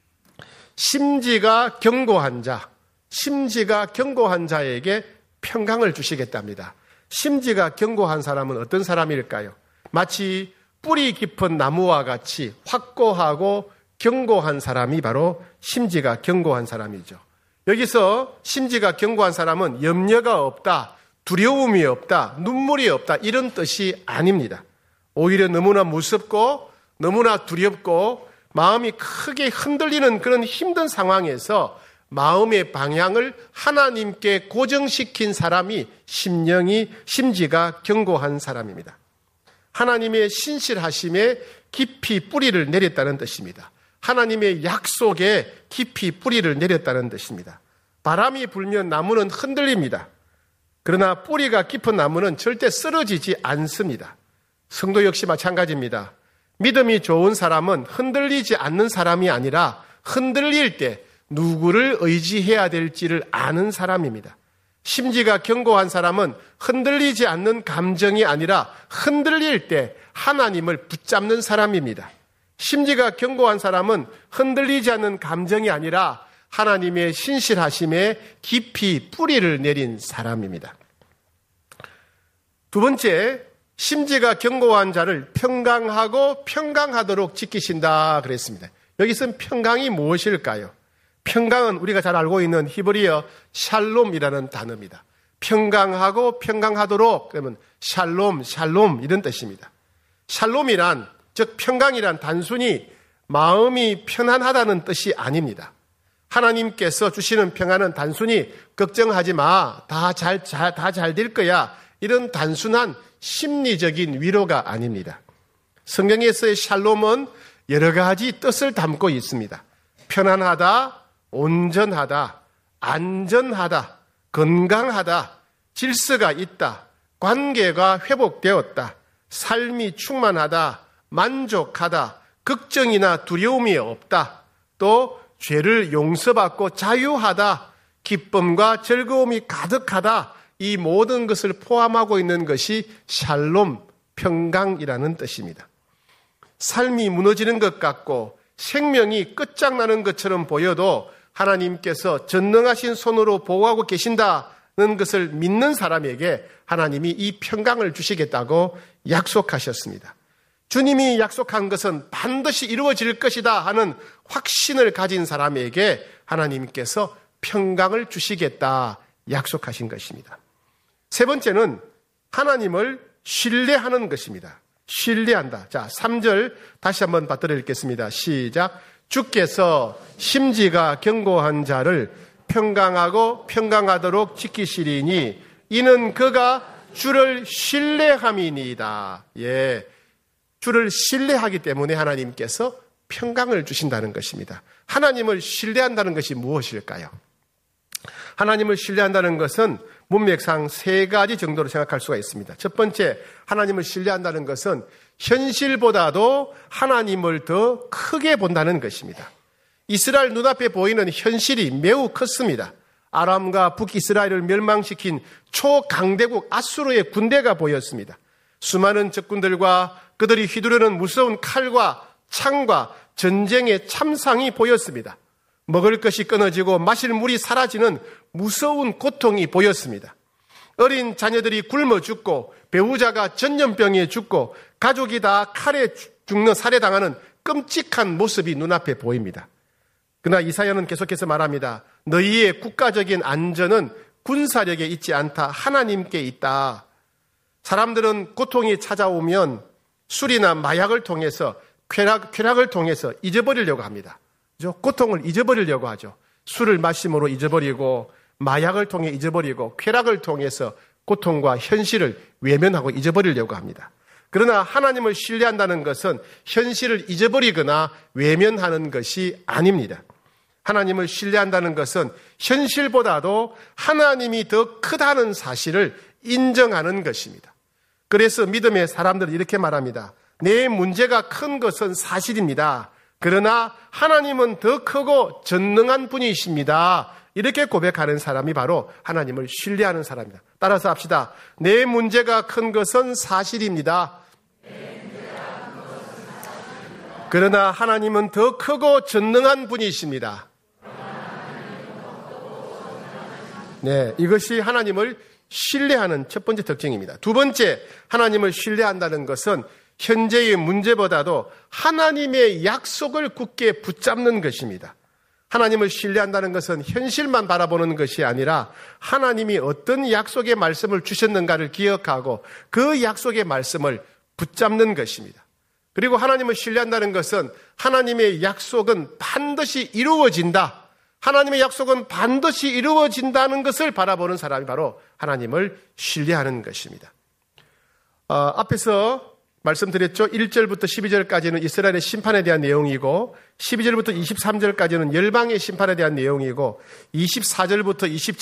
심지가 견고한 자, 심지가 견고한 자에게 평강을 주시겠답니다. 심지가 견고한 사람은 어떤 사람일까요? 마치 뿌리 깊은 나무와 같이 확고하고 견고한 사람이 바로 심지가 견고한 사람이죠. 여기서 심지가 견고한 사람은 염려가 없다, 두려움이 없다, 눈물이 없다 이런 뜻이 아닙니다. 오히려 너무나 무섭고 너무나 두렵고 마음이 크게 흔들리는 그런 힘든 상황에서 마음의 방향을 하나님께 고정시킨 사람이 심지가 견고한 사람입니다. 하나님의 신실하심에 깊이 뿌리를 내렸다는 뜻입니다. 하나님의 약속에 깊이 뿌리를 내렸다는 뜻입니다. 바람이 불면 나무는 흔들립니다. 그러나 뿌리가 깊은 나무는 절대 쓰러지지 않습니다. 성도 역시 마찬가지입니다. 믿음이 좋은 사람은 흔들리지 않는 사람이 아니라 흔들릴 때 누구를 의지해야 될지를 아는 사람입니다. 심지가 견고한 사람은 흔들리지 않는 감정이 아니라 흔들릴 때 하나님을 붙잡는 사람입니다. 심지가 견고한 사람은 흔들리지 않는 감정이 아니라 하나님의 신실하심에 깊이 뿌리를 내린 사람입니다. 두 번째, 심지가 견고한 자를 평강하고 평강하도록 지키신다 그랬습니다. 여기서는 평강이 무엇일까요? 평강은 우리가 잘 알고 있는 히브리어 샬롬이라는 단어입니다. 평강하고 평강하도록 그러면 샬롬 이런 뜻입니다. 샬롬이란 즉 평강이란 단순히 마음이 편안하다는 뜻이 아닙니다. 하나님께서 주시는 평안은 단순히 걱정하지 마, 다 잘 될 거야 이런 단순한 심리적인 위로가 아닙니다. 성경에서의 샬롬은 여러 가지 뜻을 담고 있습니다. 편안하다, 온전하다, 안전하다, 건강하다, 질서가 있다, 관계가 회복되었다, 삶이 충만하다, 만족하다, 걱정이나 두려움이 없다, 또 죄를 용서받고 자유하다, 기쁨과 즐거움이 가득하다, 이 모든 것을 포함하고 있는 것이 샬롬, 평강이라는 뜻입니다. 삶이 무너지는 것 같고 생명이 끝장나는 것처럼 보여도 하나님께서 전능하신 손으로 보호하고 계신다는 것을 믿는 사람에게 하나님이 이 평강을 주시겠다고 약속하셨습니다. 주님이 약속한 것은 반드시 이루어질 것이다 하는 확신을 가진 사람에게 하나님께서 평강을 주시겠다 약속하신 것입니다. 세 번째는 하나님을 신뢰하는 것입니다. 신뢰한다. 자, 3절 다시 한번 받들어 읽겠습니다. 시작. 주께서 심지가 견고한 자를 평강하고 평강하도록 지키시리니 이는 그가 주를 신뢰함이니이다. 예, 주를 신뢰하기 때문에 하나님께서 평강을 주신다는 것입니다. 하나님을 신뢰한다는 것이 무엇일까요? 하나님을 신뢰한다는 것은 문맥상 세 가지 정도로 생각할 수가 있습니다. 첫 번째, 하나님을 신뢰한다는 것은 현실보다도 하나님을 더 크게 본다는 것입니다. 이스라엘 눈앞에 보이는 현실이 매우 컸습니다. 아람과 북이스라엘을 멸망시킨 초강대국 아수르의 군대가 보였습니다. 수많은 적군들과 그들이 휘두르는 무서운 칼과 창과 전쟁의 참상이 보였습니다. 먹을 것이 끊어지고 마실 물이 사라지는 무서운 고통이 보였습니다. 어린 자녀들이 굶어 죽고 배우자가 전염병에 죽고 가족이 다 칼에 죽는 살해당하는 끔찍한 모습이 눈앞에 보입니다. 그러나 이사야는 계속해서 말합니다. 너희의 국가적인 안전은 군사력에 있지 않다. 하나님께 있다. 사람들은 고통이 찾아오면 술이나 마약을 통해서 쾌락을 통해서 잊어버리려고 합니다. 고통을 잊어버리려고 하죠. 술을 마심으로 잊어버리고 마약을 통해 잊어버리고 쾌락을 통해서 고통과 현실을 외면하고 잊어버리려고 합니다. 그러나 하나님을 신뢰한다는 것은 현실을 잊어버리거나 외면하는 것이 아닙니다. 하나님을 신뢰한다는 것은 현실보다도 하나님이 더 크다는 사실을 인정하는 것입니다. 그래서 믿음의 사람들은 이렇게 말합니다. 내 문제가 큰 것은 사실입니다. 그러나 하나님은 더 크고 전능한 분이십니다. 이렇게 고백하는 사람이 바로 하나님을 신뢰하는 사람입니다. 따라서 합시다. 내 문제가 큰 것은 사실입니다. 그러나 하나님은 더 크고 전능한 분이십니다. 네, 이것이 하나님을 신뢰하는 첫 번째 특징입니다. 두 번째, 하나님을 신뢰한다는 것은 현재의 문제보다도 하나님의 약속을 굳게 붙잡는 것입니다. 하나님을 신뢰한다는 것은 현실만 바라보는 것이 아니라 하나님이 어떤 약속의 말씀을 주셨는가를 기억하고 그 약속의 말씀을 붙잡는 것입니다. 그리고 하나님을 신뢰한다는 것은 하나님의 약속은 반드시 이루어진다. 하나님의 약속은 반드시 이루어진다는 것을 바라보는 사람이 바로 하나님을 신뢰하는 것입니다. 앞에서 말씀드렸죠. 1절부터 12절까지는 이스라엘의 심판에 대한 내용이고 12절부터 23절까지는 열방의 심판에 대한 내용이고 24절부터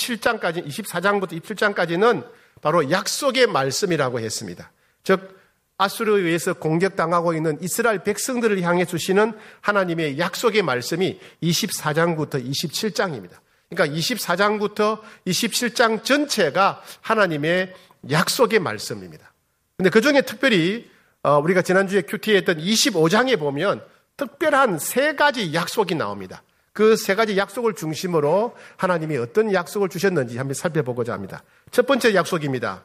24장부터 27장까지는 바로 약속의 말씀이라고 했습니다. 즉 아수르에 의해서 공격당하고 있는 이스라엘 백성들을 향해 주시는 하나님의 약속의 말씀이 24장부터 27장입니다. 그러니까 24장부터 27장 전체가 하나님의 약속의 말씀입니다. 근데 그 중에 특별히 우리가 지난주에 큐티했던 25장에 보면 특별한 세 가지 약속이 나옵니다. 그 세 가지 약속을 중심으로 하나님이 어떤 약속을 주셨는지 한번 살펴보고자 합니다. 첫 번째 약속입니다.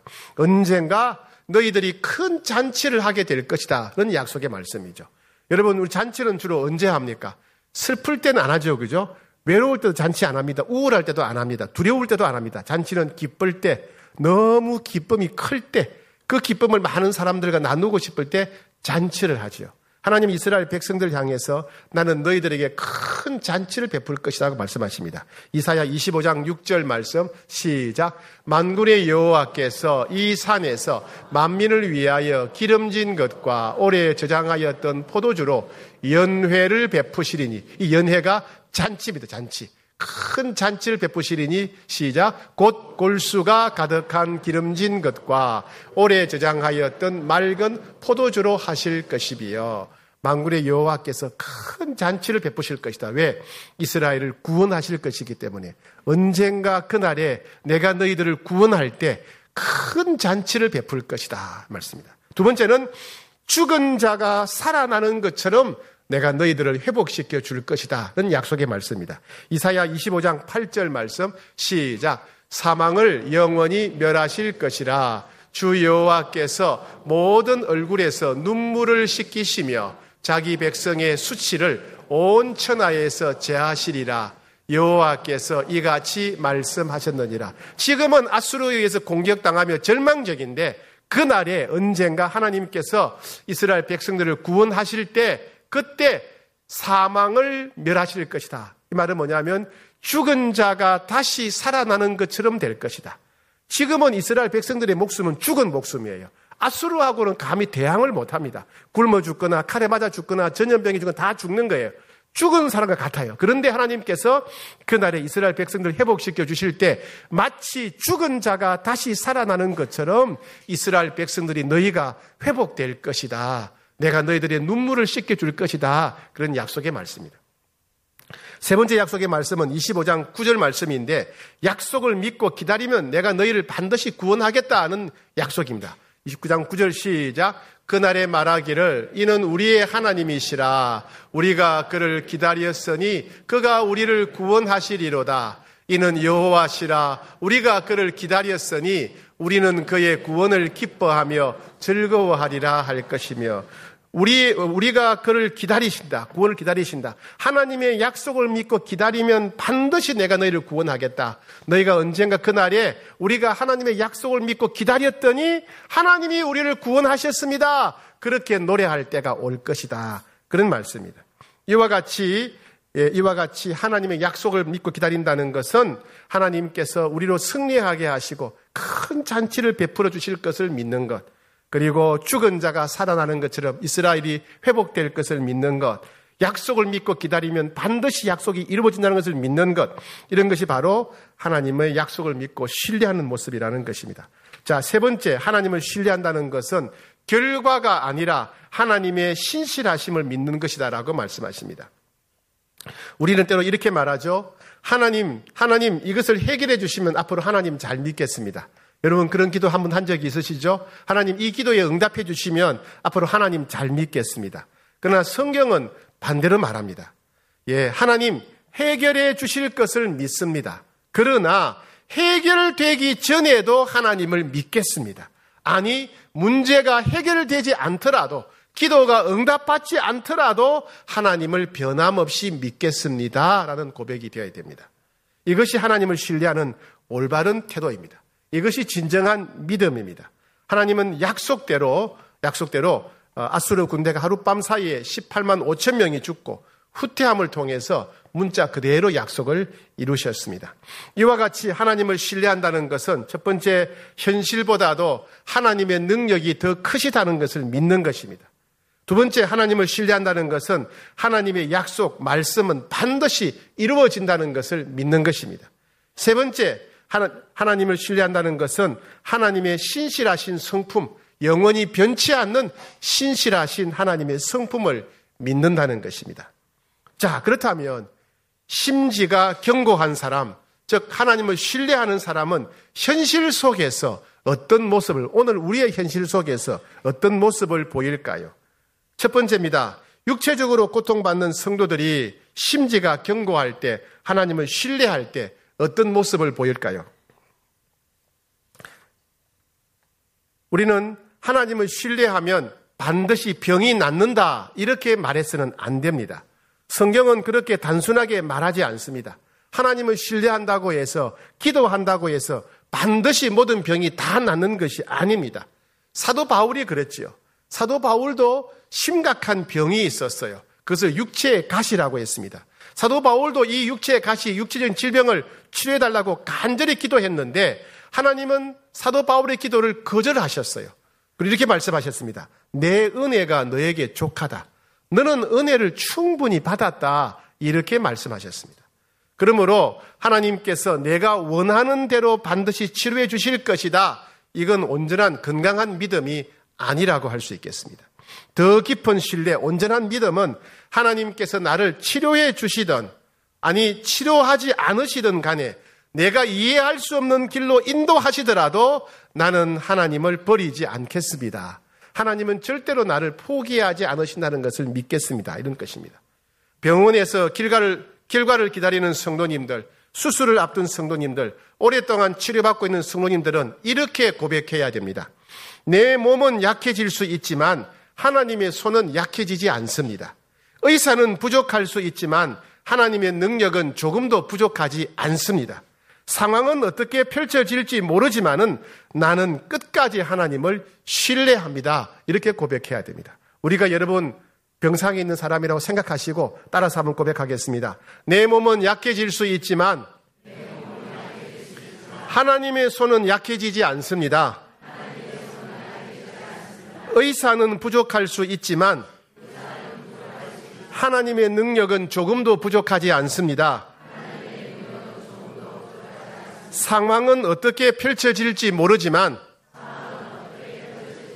언젠가 너희들이 큰 잔치를 하게 될 것이다. 그런 약속의 말씀이죠. 여러분, 우리 잔치는 주로 언제 합니까? 슬플 때는 안 하죠. 그죠? 외로울 때도 잔치 안 합니다. 우울할 때도 안 합니다. 두려울 때도 안 합니다. 잔치는 기쁠 때, 너무 기쁨이 클 때, 그 기쁨을 많은 사람들과 나누고 싶을 때 잔치를 하죠. 하나님 이스라엘 백성들 향해서 나는 너희들에게 큰 잔치를 베풀 것이라고 말씀하십니다. 이사야 25장 6절 말씀 시작. 만군의 여호와께서 이 산에서 만민을 위하여 기름진 것과 오래 저장하였던 포도주로 연회를 베푸시리니, 이 연회가 잔치입니다. 잔치. 큰 잔치를 베푸시리니 시작. 곧 골수가 가득한 기름진 것과 오래 저장하였던 맑은 포도주로 하실 것이비요. 만군의 여호와께서 큰 잔치를 베푸실 것이다. 왜? 이스라엘을 구원하실 것이기 때문에. 언젠가 그날에 내가 너희들을 구원할 때 큰 잔치를 베풀 것이다 말씀입니다. 두 번째는 죽은 자가 살아나는 것처럼 내가 너희들을 회복시켜 줄 것이다. 는 약속의 말씀입니다. 이사야 25장 8절 말씀 시작. 사망을 영원히 멸하실 것이라. 주 여호와께서 모든 얼굴에서 눈물을 씻기시며 자기 백성의 수치를 온 천하에서 제하시리라. 여호와께서 이같이 말씀하셨느니라. 지금은 아수르에 의해서 공격당하며 절망적인데 그날에 언젠가 하나님께서 이스라엘 백성들을 구원하실 때 그때 사망을 멸하실 것이다. 이 말은 뭐냐면 죽은 자가 다시 살아나는 것처럼 될 것이다. 지금은 이스라엘 백성들의 목숨은 죽은 목숨이에요. 아수르하고는 감히 대항을 못합니다. 굶어 죽거나 칼에 맞아 죽거나 전염병이 죽거나 다 죽는 거예요. 죽은 사람과 같아요. 그런데 하나님께서 그날에 이스라엘 백성들을 회복시켜 주실 때 마치 죽은 자가 다시 살아나는 것처럼 이스라엘 백성들이 너희가 회복될 것이다. 내가 너희들의 눈물을 씻겨줄 것이다. 그런 약속의 말씀입니다. 세 번째 약속의 말씀은 25장 9절 말씀인데 약속을 믿고 기다리면 내가 너희를 반드시 구원하겠다는 약속입니다. 29장 9절 시작. 그날에 말하기를 이는 우리의 하나님이시라. 우리가 그를 기다렸으니 그가 우리를 구원하시리로다. 이는 여호와시라. 우리가 그를 기다렸으니 우리는 그의 구원을 기뻐하며 즐거워하리라 할 것이며 우리가 그를 기다리신다. 구원을 기다리신다. 하나님의 약속을 믿고 기다리면 반드시 내가 너희를 구원하겠다. 너희가 언젠가 그날에 우리가 하나님의 약속을 믿고 기다렸더니 하나님이 우리를 구원하셨습니다. 그렇게 노래할 때가 올 것이다. 그런 말씀입니다. 이와 같이 하나님의 약속을 믿고 기다린다는 것은 하나님께서 우리로 승리하게 하시고 큰 잔치를 베풀어 주실 것을 믿는 것, 그리고 죽은 자가 살아나는 것처럼 이스라엘이 회복될 것을 믿는 것, 약속을 믿고 기다리면 반드시 약속이 이루어진다는 것을 믿는 것, 이런 것이 바로 하나님의 약속을 믿고 신뢰하는 모습이라는 것입니다. 자, 세 번째, 하나님을 신뢰한다는 것은 결과가 아니라 하나님의 신실하심을 믿는 것이다라고 말씀하십니다. 우리는 때로 이렇게 말하죠. 하나님 이것을 해결해 주시면 앞으로 하나님 잘 믿겠습니다. 여러분 그런 기도 한번 한 적이 있으시죠? 하나님 이 기도에 응답해 주시면 앞으로 하나님 잘 믿겠습니다. 그러나 성경은 반대로 말합니다. 하나님 해결해 주실 것을 믿습니다. 그러나 해결되기 전에도 하나님을 믿겠습니다. 아니 문제가 해결되지 않더라도 기도가 응답받지 않더라도 하나님을 변함없이 믿겠습니다. 라는 고백이 되어야 됩니다. 이것이 하나님을 신뢰하는 올바른 태도입니다. 이것이 진정한 믿음입니다. 하나님은 약속대로 아수르 군대가 하룻밤 사이에 18만 5천 명이 죽고 후퇴함을 통해서 문자 그대로 약속을 이루셨습니다. 이와 같이 하나님을 신뢰한다는 것은 첫 번째 현실보다도 하나님의 능력이 더 크시다는 것을 믿는 것입니다. 두 번째 하나님을 신뢰한다는 것은 하나님의 약속, 말씀은 반드시 이루어진다는 것을 믿는 것입니다. 세 번째 하나님을 신뢰한다는 것은 하나님의 신실하신 성품, 영원히 변치 않는 신실하신 하나님의 성품을 믿는다는 것입니다. 자, 그렇다면 심지가 견고한 사람, 즉 하나님을 신뢰하는 사람은 현실 속에서 어떤 모습을, 오늘 우리의 현실 속에서 어떤 모습을 보일까요? 첫 번째입니다. 육체적으로 고통받는 성도들이 심지가 견고할 때, 하나님을 신뢰할 때 어떤 모습을 보일까요? 우리는 하나님을 신뢰하면 반드시 병이 낫는다 이렇게 말해서는 안 됩니다. 성경은 그렇게 단순하게 말하지 않습니다. 하나님을 신뢰한다고 해서 기도한다고 해서 반드시 모든 병이 다 낫는 것이 아닙니다. 사도 바울이 그랬지요. 사도 바울도 심각한 병이 있었어요. 그것을 육체의 가시라고 했습니다. 사도 바울도 이 육체의 가시, 육체적인 질병을 치료해달라고 간절히 기도했는데 하나님은 사도 바울의 기도를 거절하셨어요. 그리고 이렇게 말씀하셨습니다. 내 은혜가 너에게 족하다. 너는 은혜를 충분히 받았다. 이렇게 말씀하셨습니다. 그러므로 하나님께서 내가 원하는 대로 반드시 치료해 주실 것이다. 이건 온전한 건강한 믿음이 아니라고 할 수 있겠습니다. 더 깊은 신뢰, 온전한 믿음은 하나님께서 나를 치료해 주시든 아니 치료하지 않으시든 간에 내가 이해할 수 없는 길로 인도하시더라도 나는 하나님을 버리지 않겠습니다. 하나님은 절대로 나를 포기하지 않으신다는 것을 믿겠습니다. 이런 것입니다. 병원에서 결과를 기다리는 성도님들, 수술을 앞둔 성도님들, 오랫동안 치료받고 있는 성도님들은 이렇게 고백해야 됩니다. 내 몸은 약해질 수 있지만 하나님의 손은 약해지지 않습니다. 의사는 부족할 수 있지만 하나님의 능력은 조금도 부족하지 않습니다. 상황은 어떻게 펼쳐질지 모르지만은 나는 끝까지 하나님을 신뢰합니다. 이렇게 고백해야 됩니다. 우리가 여러분 병상에 있는 사람이라고 생각하시고 따라서 한번 고백하겠습니다. 내 몸은 약해질 수 있지만 하나님의 손은 약해지지 않습니다. 의사는 부족할 수 있지만 하나님의 능력은 조금도 부족하지 않습니다. 상황은 어떻게 펼쳐질지 모르지만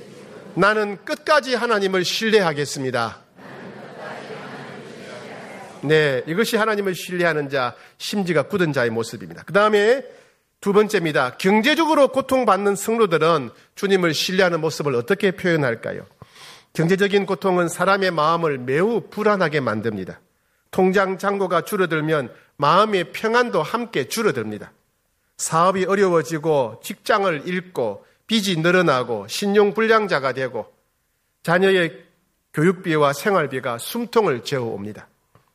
나는 끝까지 하나님을 신뢰하겠습니다. 네, 이것이 하나님을 신뢰하는 자, 심지가 굳은 자의 모습입니다. 그 다음에 두 번째입니다. 경제적으로 고통받는 성도들은 주님을 신뢰하는 모습을 어떻게 표현할까요? 경제적인 고통은 사람의 마음을 매우 불안하게 만듭니다. 통장 잔고가 줄어들면 마음의 평안도 함께 줄어듭니다. 사업이 어려워지고 직장을 잃고 빚이 늘어나고 신용불량자가 되고 자녀의 교육비와 생활비가 숨통을 죄어옵니다.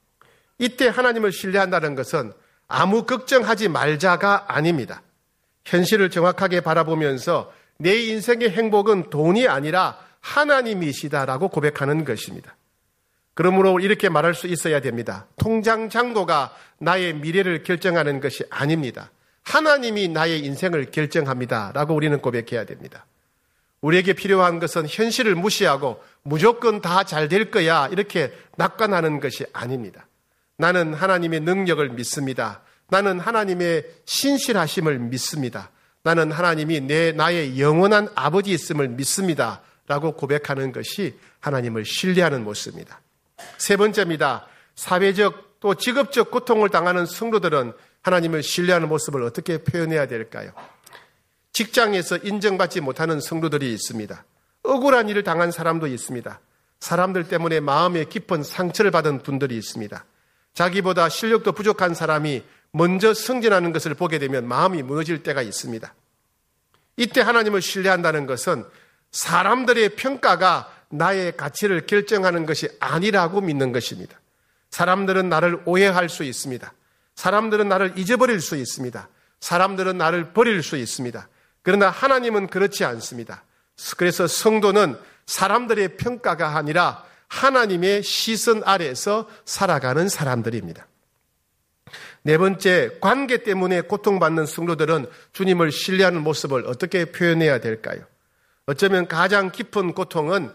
이때 하나님을 신뢰한다는 것은 아무 걱정하지 말자가 아닙니다. 현실을 정확하게 바라보면서 내 인생의 행복은 돈이 아니라 하나님이시다라고 고백하는 것입니다. 그러므로 이렇게 말할 수 있어야 됩니다. 통장 잔고가 나의 미래를 결정하는 것이 아닙니다. 하나님이 나의 인생을 결정합니다. 라고 우리는 고백해야 됩니다. 우리에게 필요한 것은 현실을 무시하고 무조건 다 잘 될 거야 이렇게 낙관하는 것이 아닙니다. 나는 하나님의 능력을 믿습니다. 나는 하나님의 신실하심을 믿습니다. 나는 하나님이 나의 영원한 아버지 있음을 믿습니다. 라고 고백하는 것이 하나님을 신뢰하는 모습입니다. 세 번째입니다. 사회적 또 직업적 고통을 당하는 성도들은 하나님을 신뢰하는 모습을 어떻게 표현해야 될까요? 직장에서 인정받지 못하는 성도들이 있습니다. 억울한 일을 당한 사람도 있습니다. 사람들 때문에 마음에 깊은 상처를 받은 분들이 있습니다. 자기보다 실력도 부족한 사람이 먼저 승진하는 것을 보게 되면 마음이 무너질 때가 있습니다. 이때 하나님을 신뢰한다는 것은 사람들의 평가가 나의 가치를 결정하는 것이 아니라고 믿는 것입니다. 사람들은 나를 오해할 수 있습니다. 사람들은 나를 잊어버릴 수 있습니다. 사람들은 나를 버릴 수 있습니다. 그러나 하나님은 그렇지 않습니다. 그래서 성도는 사람들의 평가가 아니라 하나님의 시선 아래서 살아가는 사람들입니다. 네 번째, 관계 때문에 고통받는 성도들은 주님을 신뢰하는 모습을 어떻게 표현해야 될까요? 어쩌면 가장 깊은 고통은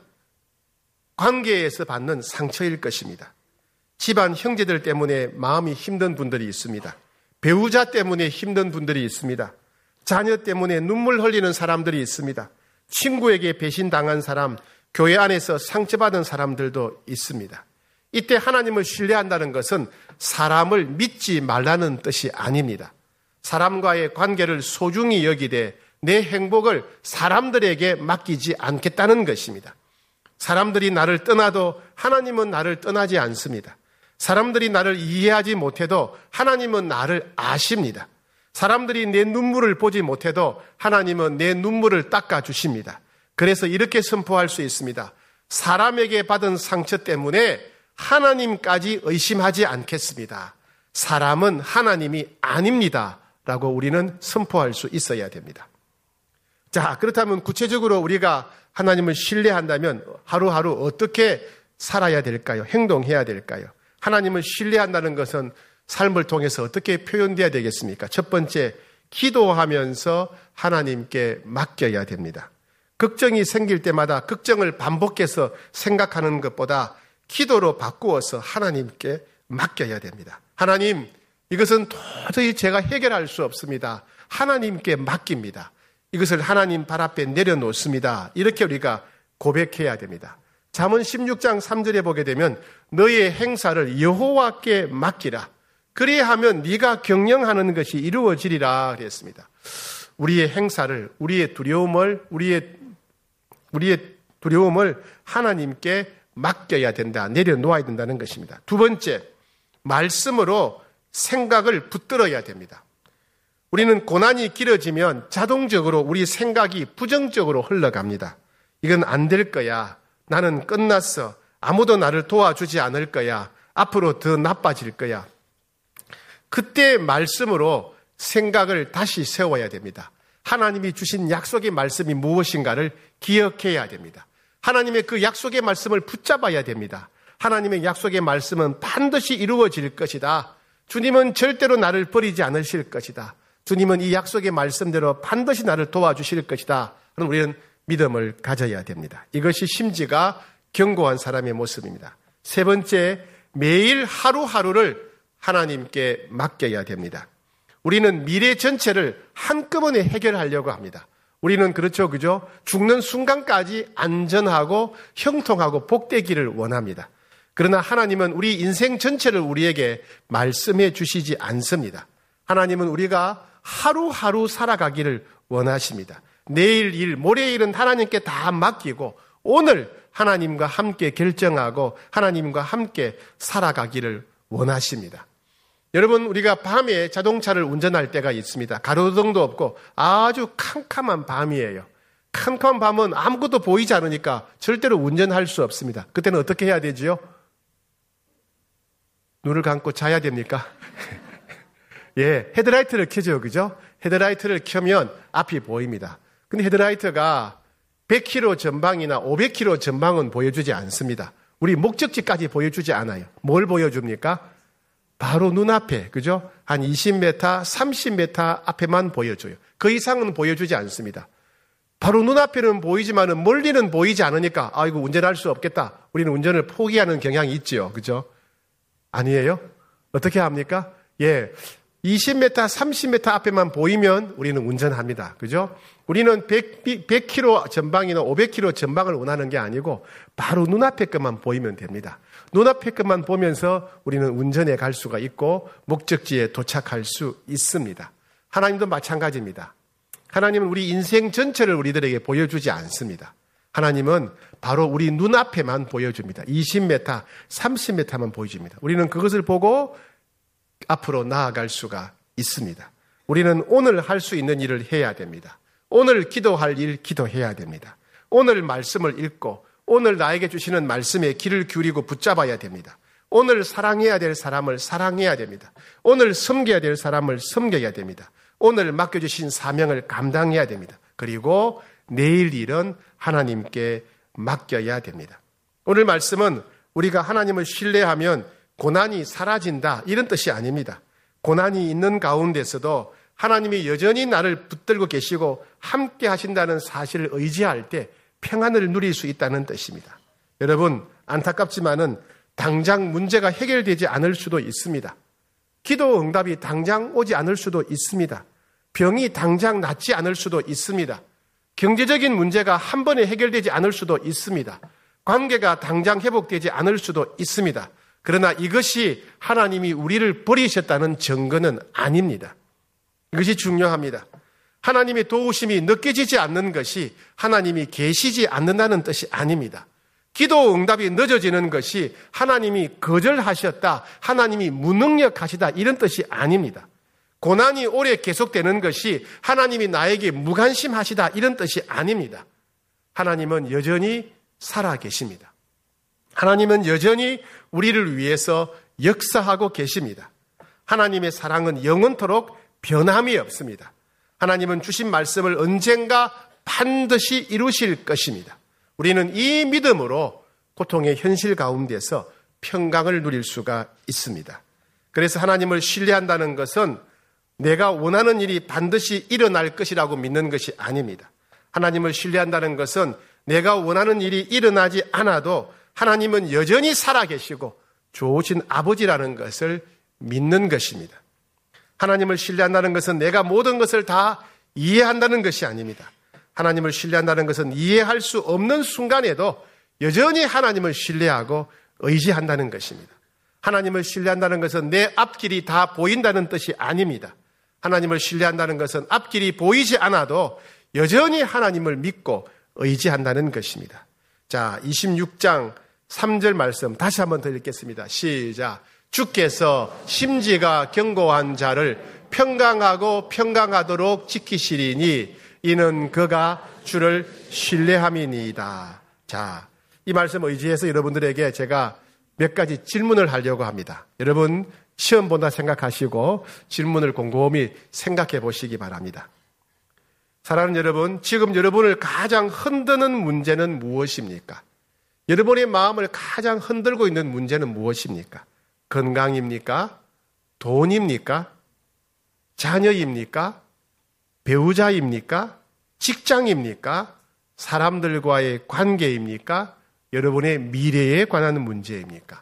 관계에서 받는 상처일 것입니다. 집안 형제들 때문에 마음이 힘든 분들이 있습니다. 배우자 때문에 힘든 분들이 있습니다. 자녀 때문에 눈물 흘리는 사람들이 있습니다. 친구에게 배신당한 사람, 교회 안에서 상처받은 사람들도 있습니다. 이때 하나님을 신뢰한다는 것은 사람을 믿지 말라는 뜻이 아닙니다. 사람과의 관계를 소중히 여기되 내 행복을 사람들에게 맡기지 않겠다는 것입니다. 사람들이 나를 떠나도 하나님은 나를 떠나지 않습니다. 사람들이 나를 이해하지 못해도 하나님은 나를 아십니다. 사람들이 내 눈물을 보지 못해도 하나님은 내 눈물을 닦아주십니다. 그래서 이렇게 선포할 수 있습니다. 사람에게 받은 상처 때문에 하나님까지 의심하지 않겠습니다. 사람은 하나님이 아닙니다. 라고 우리는 선포할 수 있어야 됩니다. 자, 그렇다면 구체적으로 우리가 하나님을 신뢰한다면 하루하루 어떻게 살아야 될까요? 행동해야 될까요? 하나님을 신뢰한다는 것은 삶을 통해서 어떻게 표현돼야 되겠습니까? 첫 번째, 기도하면서 하나님께 맡겨야 됩니다. 걱정이 생길 때마다 걱정을 반복해서 생각하는 것보다 기도로 바꾸어서 하나님께 맡겨야 됩니다. 하나님, 이것은 도저히 제가 해결할 수 없습니다. 하나님께 맡깁니다. 이것을 하나님 발 앞에 내려놓습니다. 이렇게 우리가 고백해야 됩니다. 잠언 16장 3절에 보게 되면 너의 행사를 여호와께 맡기라. 그리하면 네가 경영하는 것이 이루어지리라 그랬습니다. 우리의 행사를, 우리의 두려움을 하나님께 맡겨야 된다. 내려놓아야 된다는 것입니다. 두 번째, 말씀으로 생각을 붙들어야 됩니다. 우리는 고난이 길어지면 자동적으로 우리 생각이 부정적으로 흘러갑니다. 이건 안 될 거야. 나는 끝났어. 아무도 나를 도와주지 않을 거야. 앞으로 더 나빠질 거야. 그때 말씀으로 생각을 다시 세워야 됩니다. 하나님이 주신 약속의 말씀이 무엇인가를 기억해야 됩니다. 하나님의 그 약속의 말씀을 붙잡아야 됩니다. 하나님의 약속의 말씀은 반드시 이루어질 것이다. 주님은 절대로 나를 버리지 않으실 것이다. 주님은 이 약속의 말씀대로 반드시 나를 도와주실 것이다. 그럼 우리는 믿음을 가져야 됩니다. 이것이 심지가 견고한 사람의 모습입니다. 세 번째, 매일 하루하루를 하나님께 맡겨야 됩니다. 우리는 미래 전체를 한꺼번에 해결하려고 합니다. 우리는 그렇죠, 그죠? 죽는 순간까지 안전하고 형통하고 복되기를 원합니다. 그러나 하나님은 우리 인생 전체를 우리에게 말씀해 주시지 않습니다. 하나님은 우리가 하루하루 살아가기를 원하십니다. 내일 일, 모레 일은 하나님께 다 맡기고 오늘 하나님과 함께 결정하고 하나님과 함께 살아가기를 원하십니다. 여러분, 우리가 밤에 자동차를 운전할 때가 있습니다. 가로등도 없고 아주 캄캄한 밤이에요. 캄캄한 밤은 아무것도 보이지 않으니까 절대로 운전할 수 없습니다. 그때는 어떻게 해야 되지요? 눈을 감고 자야 됩니까? 예, 헤드라이트를 켜죠, 그죠? 헤드라이트를 켜면 앞이 보입니다. 근데 헤드라이트가 100km 전방이나 500km 전방은 보여주지 않습니다. 우리 목적지까지 보여주지 않아요. 뭘 보여줍니까? 바로 눈앞에, 그죠? 한 20m, 30m 앞에만 보여줘요. 그 이상은 보여주지 않습니다. 바로 눈앞에는 보이지만은 멀리는 보이지 않으니까 이거 운전할 수 없겠다. 우리는 운전을 포기하는 경향이 있죠. 그죠? 아니에요? 어떻게 합니까? 예. 20m, 30m 앞에만 보이면 우리는 운전합니다. 그죠? 우리는 100km 전방이나 500km 전방을 원하는 게 아니고 바로 눈앞에 것만 보이면 됩니다. 눈앞에 것만 보면서 우리는 운전해 갈 수가 있고 목적지에 도착할 수 있습니다. 하나님도 마찬가지입니다. 하나님은 우리 인생 전체를 우리들에게 보여주지 않습니다. 하나님은 바로 우리 눈앞에만 보여줍니다. 20m, 30m만 보여줍니다. 우리는 그것을 보고 앞으로 나아갈 수가 있습니다. 우리는 오늘 할 수 있는 일을 해야 됩니다. 오늘 기도할 일 기도해야 됩니다. 오늘 말씀을 읽고 오늘 나에게 주시는 말씀에 귀를 기울이고 붙잡아야 됩니다. 오늘 사랑해야 될 사람을 사랑해야 됩니다. 오늘 섬겨야 될 사람을 섬겨야 됩니다. 오늘 맡겨주신 사명을 감당해야 됩니다. 그리고 내일 일은 하나님께 맡겨야 됩니다. 오늘 말씀은 우리가 하나님을 신뢰하면 고난이 사라진다 이런 뜻이 아닙니다. 고난이 있는 가운데서도 하나님이 여전히 나를 붙들고 계시고 함께 하신다는 사실을 의지할 때 평안을 누릴 수 있다는 뜻입니다. 여러분, 안타깝지만은 당장 문제가 해결되지 않을 수도 있습니다. 기도 응답이 당장 오지 않을 수도 있습니다. 병이 당장 낫지 않을 수도 있습니다. 경제적인 문제가 한 번에 해결되지 않을 수도 있습니다. 관계가 당장 회복되지 않을 수도 있습니다. 그러나 이것이 하나님이 우리를 버리셨다는 증거는 아닙니다. 이것이 중요합니다. 하나님의 도우심이 느껴지지 않는 것이 하나님이 계시지 않는다는 뜻이 아닙니다. 기도 응답이 늦어지는 것이 하나님이 거절하셨다, 하나님이 무능력하시다 이런 뜻이 아닙니다. 고난이 오래 계속되는 것이 하나님이 나에게 무관심하시다 이런 뜻이 아닙니다. 하나님은 여전히 살아계십니다. 하나님은 여전히 우리를 위해서 역사하고 계십니다. 하나님의 사랑은 영원토록 변함이 없습니다. 하나님은 주신 말씀을 언젠가 반드시 이루실 것입니다. 우리는 이 믿음으로 고통의 현실 가운데서 평강을 누릴 수가 있습니다. 그래서 하나님을 신뢰한다는 것은 내가 원하는 일이 반드시 일어날 것이라고 믿는 것이 아닙니다. 하나님을 신뢰한다는 것은 내가 원하는 일이 일어나지 않아도 하나님은 여전히 살아계시고 좋으신 아버지라는 것을 믿는 것입니다. 하나님을 신뢰한다는 것은 내가 모든 것을 다 이해한다는 것이 아닙니다. 하나님을 신뢰한다는 것은 이해할 수 없는 순간에도 여전히 하나님을 신뢰하고 의지한다는 것입니다. 하나님을 신뢰한다는 것은 내 앞길이 다 보인다는 뜻이 아닙니다. 하나님을 신뢰한다는 것은 앞길이 보이지 않아도 여전히 하나님을 믿고 의지한다는 것입니다. 자, 26장 3절 말씀 다시 한번 더 읽겠습니다. 시작. 주께서 심지가 견고한 자를 평강하고 평강하도록 지키시리니 이는 그가 주를 신뢰함이니이다. 자, 이 말씀 의지해서 여러분들에게 제가 몇 가지 질문을 하려고 합니다. 여러분 시험 본다 생각하시고 질문을 곰곰이 생각해 보시기 바랍니다. 사랑하는 여러분, 지금 여러분을 가장 흔드는 문제는 무엇입니까? 여러분의 마음을 가장 흔들고 있는 문제는 무엇입니까? 건강입니까? 돈입니까? 자녀입니까? 배우자입니까? 직장입니까? 사람들과의 관계입니까? 여러분의 미래에 관한 문제입니까?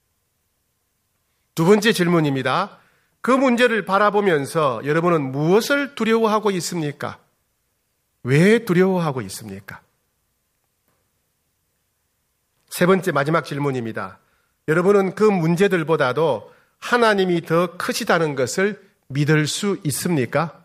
두 번째 질문입니다. 그 문제를 바라보면서 여러분은 무엇을 두려워하고 있습니까? 왜 두려워하고 있습니까? 세 번째 마지막 질문입니다. 여러분은 그 문제들보다도 하나님이 더 크시다는 것을 믿을 수 있습니까?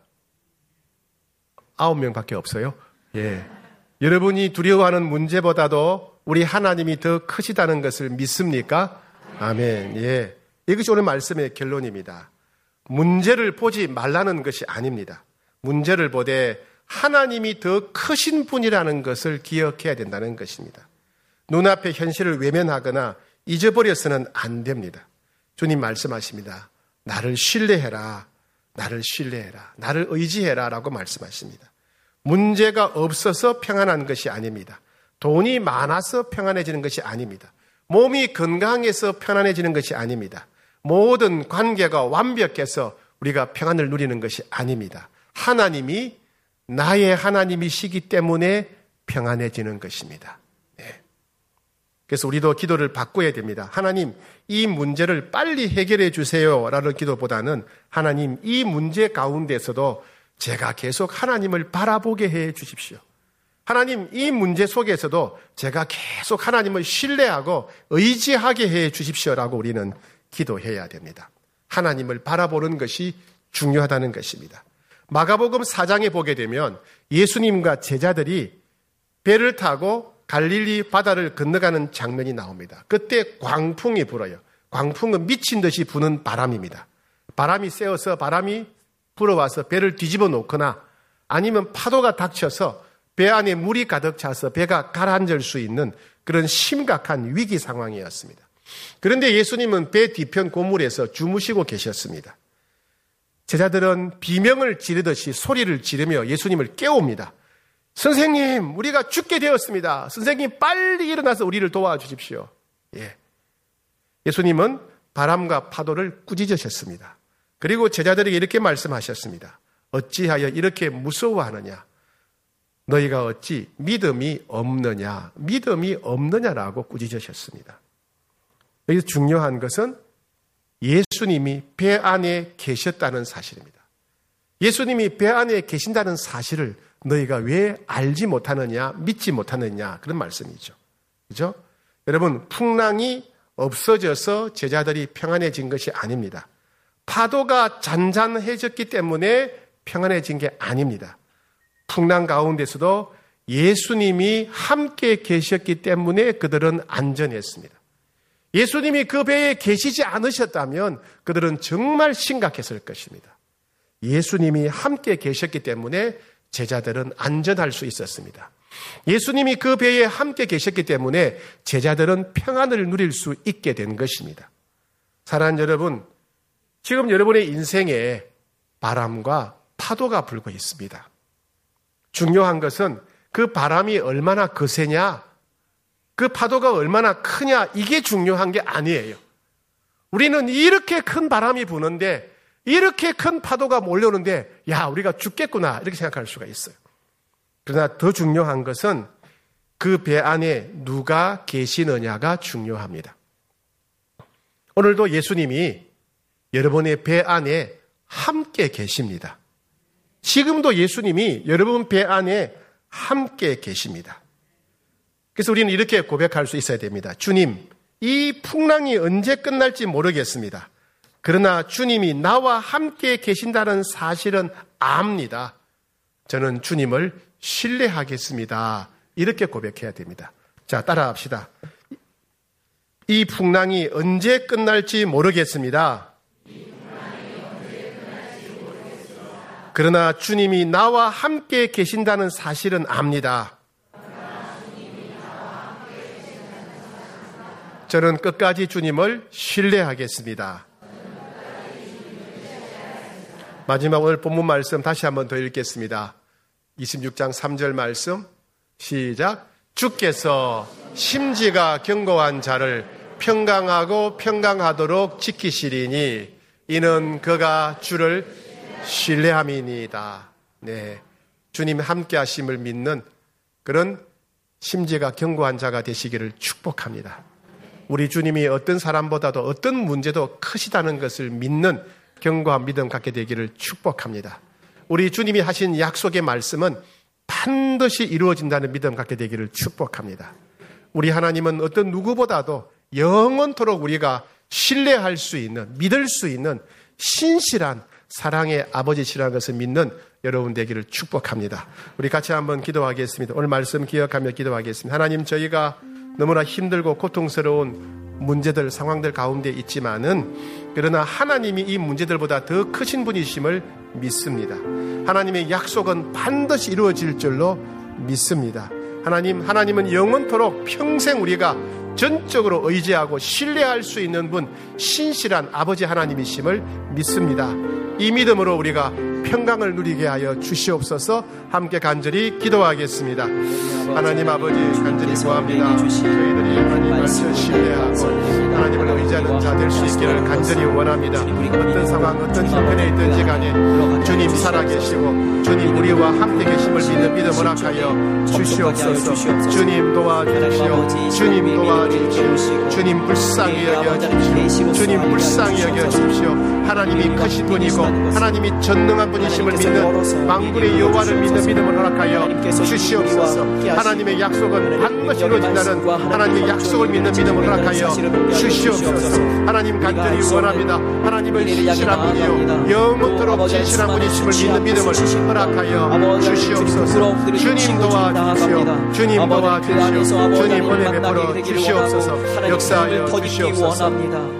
9명밖에 없어요. 예. 여러분이 두려워하는 문제보다도 우리 하나님이 더 크시다는 것을 믿습니까? 아멘. 예. 이것이 오늘 말씀의 결론입니다. 문제를 보지 말라는 것이 아닙니다. 문제를 보되 하나님이 더 크신 분이라는 것을 기억해야 된다는 것입니다. 눈앞의 현실을 외면하거나 잊어버려서는 안 됩니다. 주님 말씀하십니다. 나를 신뢰해라. 나를 신뢰해라. 나를 의지해라 라고 말씀하십니다. 문제가 없어서 평안한 것이 아닙니다. 돈이 많아서 평안해지는 것이 아닙니다. 몸이 건강해서 편안해지는 것이 아닙니다. 모든 관계가 완벽해서 우리가 평안을 누리는 것이 아닙니다. 하나님이 나의 하나님이시기 때문에 평안해지는 것입니다. 네. 그래서 우리도 기도를 바꿔야 됩니다. 하나님, 이 문제를 빨리 해결해 주세요 라는 기도보다는 하나님, 이 문제 가운데서도 제가 계속 하나님을 바라보게 해 주십시오. 하나님, 이 문제 속에서도 제가 계속 하나님을 신뢰하고 의지하게 해 주십시오라고 우리는 기도해야 됩니다. 하나님을 바라보는 것이 중요하다는 것입니다. 마가복음 4장에 보게 되면 예수님과 제자들이 배를 타고 갈릴리 바다를 건너가는 장면이 나옵니다. 그때 광풍이 불어요. 광풍은 미친 듯이 부는 바람입니다. 바람이 세어서 바람이 불어와서 배를 뒤집어 놓거나 아니면 파도가 닥쳐서 배 안에 물이 가득 차서 배가 가라앉을 수 있는 그런 심각한 위기 상황이었습니다. 그런데 예수님은 배 뒤편 고물에서 주무시고 계셨습니다. 제자들은 비명을 지르듯이 소리를 지르며 예수님을 깨웁니다. 선생님, 우리가 죽게 되었습니다. 선생님, 빨리 일어나서 우리를 도와주십시오. 예. 예수님은 바람과 파도를 꾸짖으셨습니다. 그리고 제자들에게 이렇게 말씀하셨습니다. 어찌하여 이렇게 무서워하느냐? 너희가 어찌 믿음이 없느냐? 믿음이 없느냐라고 꾸짖으셨습니다. 여기서 중요한 것은 예수님이 배 안에 계셨다는 사실입니다. 예수님이 배 안에 계신다는 사실을 너희가 왜 알지 못하느냐, 믿지 못하느냐 그런 말씀이죠. 그죠? 여러분, 풍랑이 없어져서 제자들이 평안해진 것이 아닙니다. 파도가 잔잔해졌기 때문에 평안해진 게 아닙니다. 풍랑 가운데서도 예수님이 함께 계셨기 때문에 그들은 안전했습니다. 예수님이 그 배에 계시지 않으셨다면 그들은 정말 심각했을 것입니다. 예수님이 함께 계셨기 때문에 제자들은 안전할 수 있었습니다. 예수님이 그 배에 함께 계셨기 때문에 제자들은 평안을 누릴 수 있게 된 것입니다. 사랑하는 여러분, 지금 여러분의 인생에 바람과 파도가 불고 있습니다. 중요한 것은 그 바람이 얼마나 거세냐, 그 파도가 얼마나 크냐, 이게 중요한 게 아니에요. 우리는 이렇게 큰 바람이 부는데, 이렇게 큰 파도가 몰려오는데, 야, 우리가 죽겠구나, 이렇게 생각할 수가 있어요. 그러나 더 중요한 것은 그 배 안에 누가 계시느냐가 중요합니다. 오늘도 예수님이 여러분의 배 안에 함께 계십니다. 지금도 예수님이 여러분 배 안에 함께 계십니다. 그래서 우리는 이렇게 고백할 수 있어야 됩니다. 주님, 이 풍랑이 언제 끝날지 모르겠습니다. 그러나 주님이 나와 함께 계신다는 사실은 압니다. 저는 주님을 신뢰하겠습니다. 이렇게 고백해야 됩니다. 자, 따라합시다. 이 풍랑이 언제 끝날지 모르겠습니다. 그러나 주님이 나와 함께 계신다는 사실은 압니다. 저는 끝까지 주님을 신뢰하겠습니다. 마지막 오늘 본문 말씀 다시 한번 더 읽겠습니다. 26장 3절 말씀 시작. 주께서 심지가 견고한 자를 평강하고 평강하도록 지키시리니 이는 그가 주를 신뢰함이니이다. 네, 주님 함께 하심을 믿는 그런 심지가 견고한 자가 되시기를 축복합니다. 우리 주님이 어떤 사람보다도 어떤 문제도 크시다는 것을 믿는 견고한 믿음 갖게 되기를 축복합니다. 우리 주님이 하신 약속의 말씀은 반드시 이루어진다는 믿음 갖게 되기를 축복합니다. 우리 하나님은 어떤 누구보다도 영원토록 우리가 신뢰할 수 있는, 믿을 수 있는 신실한 사랑의 아버지시라는 것을 믿는 여러분 되기를 축복합니다. 우리 같이 한번 기도하겠습니다. 오늘 말씀 기억하며 기도하겠습니다. 하나님, 저희가 너무나 힘들고 고통스러운 문제들, 상황들 가운데 있지만은 그러나 하나님이 이 문제들보다 더 크신 분이심을 믿습니다. 하나님의 약속은 반드시 이루어질 줄로 믿습니다. 하나님은 영원토록 평생 우리가 전적으로 의지하고 신뢰할 수 있는 분, 신실한 아버지 하나님이심을 믿습니다. 이 믿음으로 우리가 평강을 누리게 하여 주시옵소서. 함께 간절히 기도하겠습니다. 하나님 아버지, 간절히 구합니다. 저희들이 하나님 말씀 신뢰하고 하나님을 의지하는 자 될 수 있기를 간절히 원합니다. 어떤 상황, 어떤 형편에 있든지 간에 주님 살아계시고 주님 우리와 함께 계심을 믿는 믿음 허락하여 주시옵소서. 주님 도와주십시오. 주님 도와주십시오. 주님 불쌍히 여겨주십시오. 주님 불쌍히 여겨주십시오. 하나님이 크신 분이고 하나님이 전능한 분이심을 믿는 만군의 여호와를 믿는 믿음을 허락하여 주시옵소서. 하나님의 약속은 반드시 이루어진다는 하나님의 약속을 믿는 믿음을 허락하여 주시옵소서. 하나님 간절히 원합니다. 하나님은 신실한 분이요 영원토록 진실한 분이심을 믿는 믿음을 허락하여 주시옵소서. 주님 도와주십시오. 주님 도와주십시오. 주님 은혜 베풀어 주시옵소서. 역사하여 주시옵소서.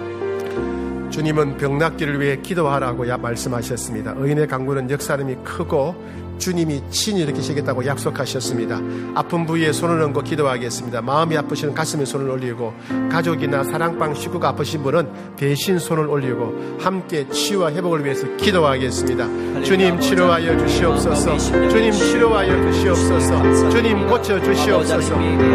주님은 병낫기를 위해 기도하라고 말씀하셨습니다. 의인의 강구는 역사름이 크고 주님이 친히 일으키시겠다고 약속하셨습니다. 아픈 부위에 손을 얹고 기도하겠습니다. 마음이 아프시는 가슴에 손을 올리고 가족이나 사랑방 식구가 아프신 분은 대신 손을 올리고 함께 치유와 회복을 위해서 기도하겠습니다. 주님 치료하여 주시옵소서. 주님 치료하여 주시옵소서. 주님 고쳐 주시옵소서.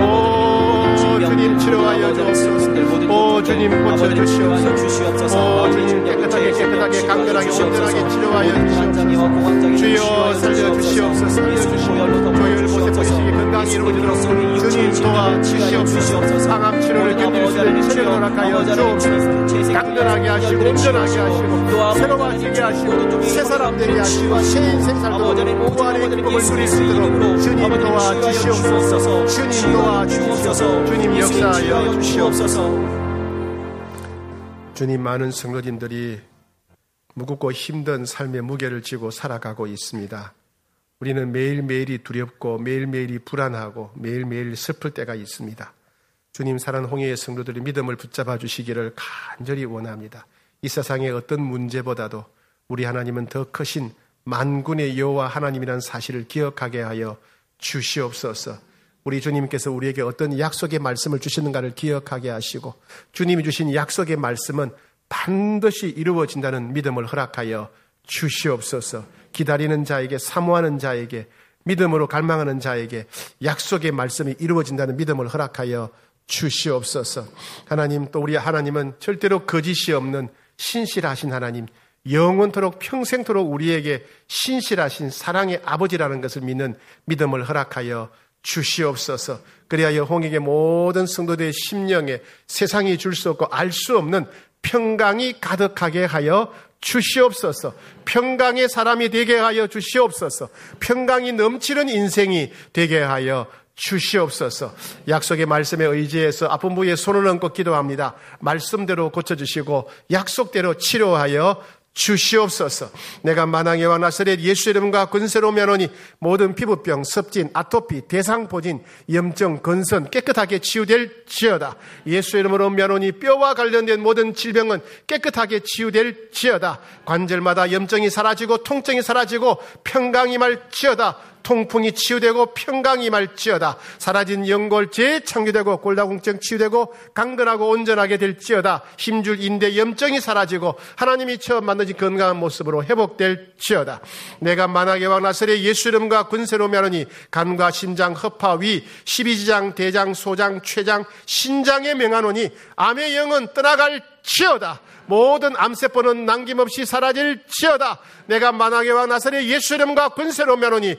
오 주님 치료하여 주시옵소서. 오 주님 고쳐 주시옵소서. 오 주님 깨끗하게 강건하게 온전하게 치료하여 주시옵소서. 주여 살려 주시옵소서. 조혈 못해 보이시기 건강히 이루어지도록 주님 도와주시옵소서. 상암 치료를 견딜 수 있는 체력을 허락하여 주옵소서. 강건하게 하시고 온전하게 하시고 새로워지게 하시고 새 사람 되게 하시고 새 인생 살고 부활의 기쁨을 누릴 수 있도록 주님 도와주시옵소서. 주님 도와주시옵소서. 주님 역사하여 주시옵소서. 주님, 많은 성도님들이 무겁고 힘든 삶의 무게를 지고 살아가고 있습니다. 우리는 매일매일이 두렵고 매일매일이 불안하고 매일매일 슬플 때가 있습니다. 주님, 사랑하는 홍해의 성도들이 믿음을 붙잡아 주시기를 간절히 원합니다. 이 세상의 어떤 문제보다도 우리 하나님은 더 크신 만군의 여호와 하나님이라는 사실을 기억하게 하여 주시옵소서. 우리 주님께서 우리에게 어떤 약속의 말씀을 주시는가를 기억하게 하시고 주님이 주신 약속의 말씀은 반드시 이루어진다는 믿음을 허락하여 주시옵소서. 기다리는 자에게, 사모하는 자에게, 믿음으로 갈망하는 자에게 약속의 말씀이 이루어진다는 믿음을 허락하여 주시옵소서. 하나님, 또 우리 하나님은 절대로 거짓이 없는 신실하신 하나님, 영원토록 평생토록 우리에게 신실하신 사랑의 아버지라는 것을 믿는 믿음을 허락하여 주시옵소서. 그리하여 홍익의 모든 성도들의 심령에 세상이 줄 수 없고 알 수 없는 평강이 가득하게 하여 주시옵소서. 평강의 사람이 되게 하여 주시옵소서. 평강이 넘치는 인생이 되게 하여 주시옵소서. 약속의 말씀에 의지해서 아픈 부위에 손을 얹고 기도합니다. 말씀대로 고쳐주시고 약속대로 치료하여 주시옵소서. 내가 만왕의 왕 나사렛 예수 이름과 권세로 면하니 모든 피부병, 습진, 아토피, 대상포진, 염증, 건선 깨끗하게 치유될지어다. 예수 이름으로 면하니 뼈와 관련된 모든 질병은 깨끗하게 치유될지어다. 관절마다 염증이 사라지고 통증이 사라지고 평강이 말지어다. 통풍이 치유되고 평강이 말지어다. 사라진 연골 재창조되고 골다공증 치유되고 강건하고 온전하게 될지어다. 힘줄 인대 염증이 사라지고 하나님이 처음 만드신 건강한 모습으로 회복될지어다. 내가 만왕의 왕 나사렛 예수 이름과 권세로 면하니 간과 심장, 허파, 위, 12지장, 대장, 소장, 췌장, 신장에 명하노니 암의 영은 떠나갈지어다. 모든 암세포는 남김없이 사라질지어다. 내가 만왕의 왕 나사렛 예수 이름과 권세로 면하니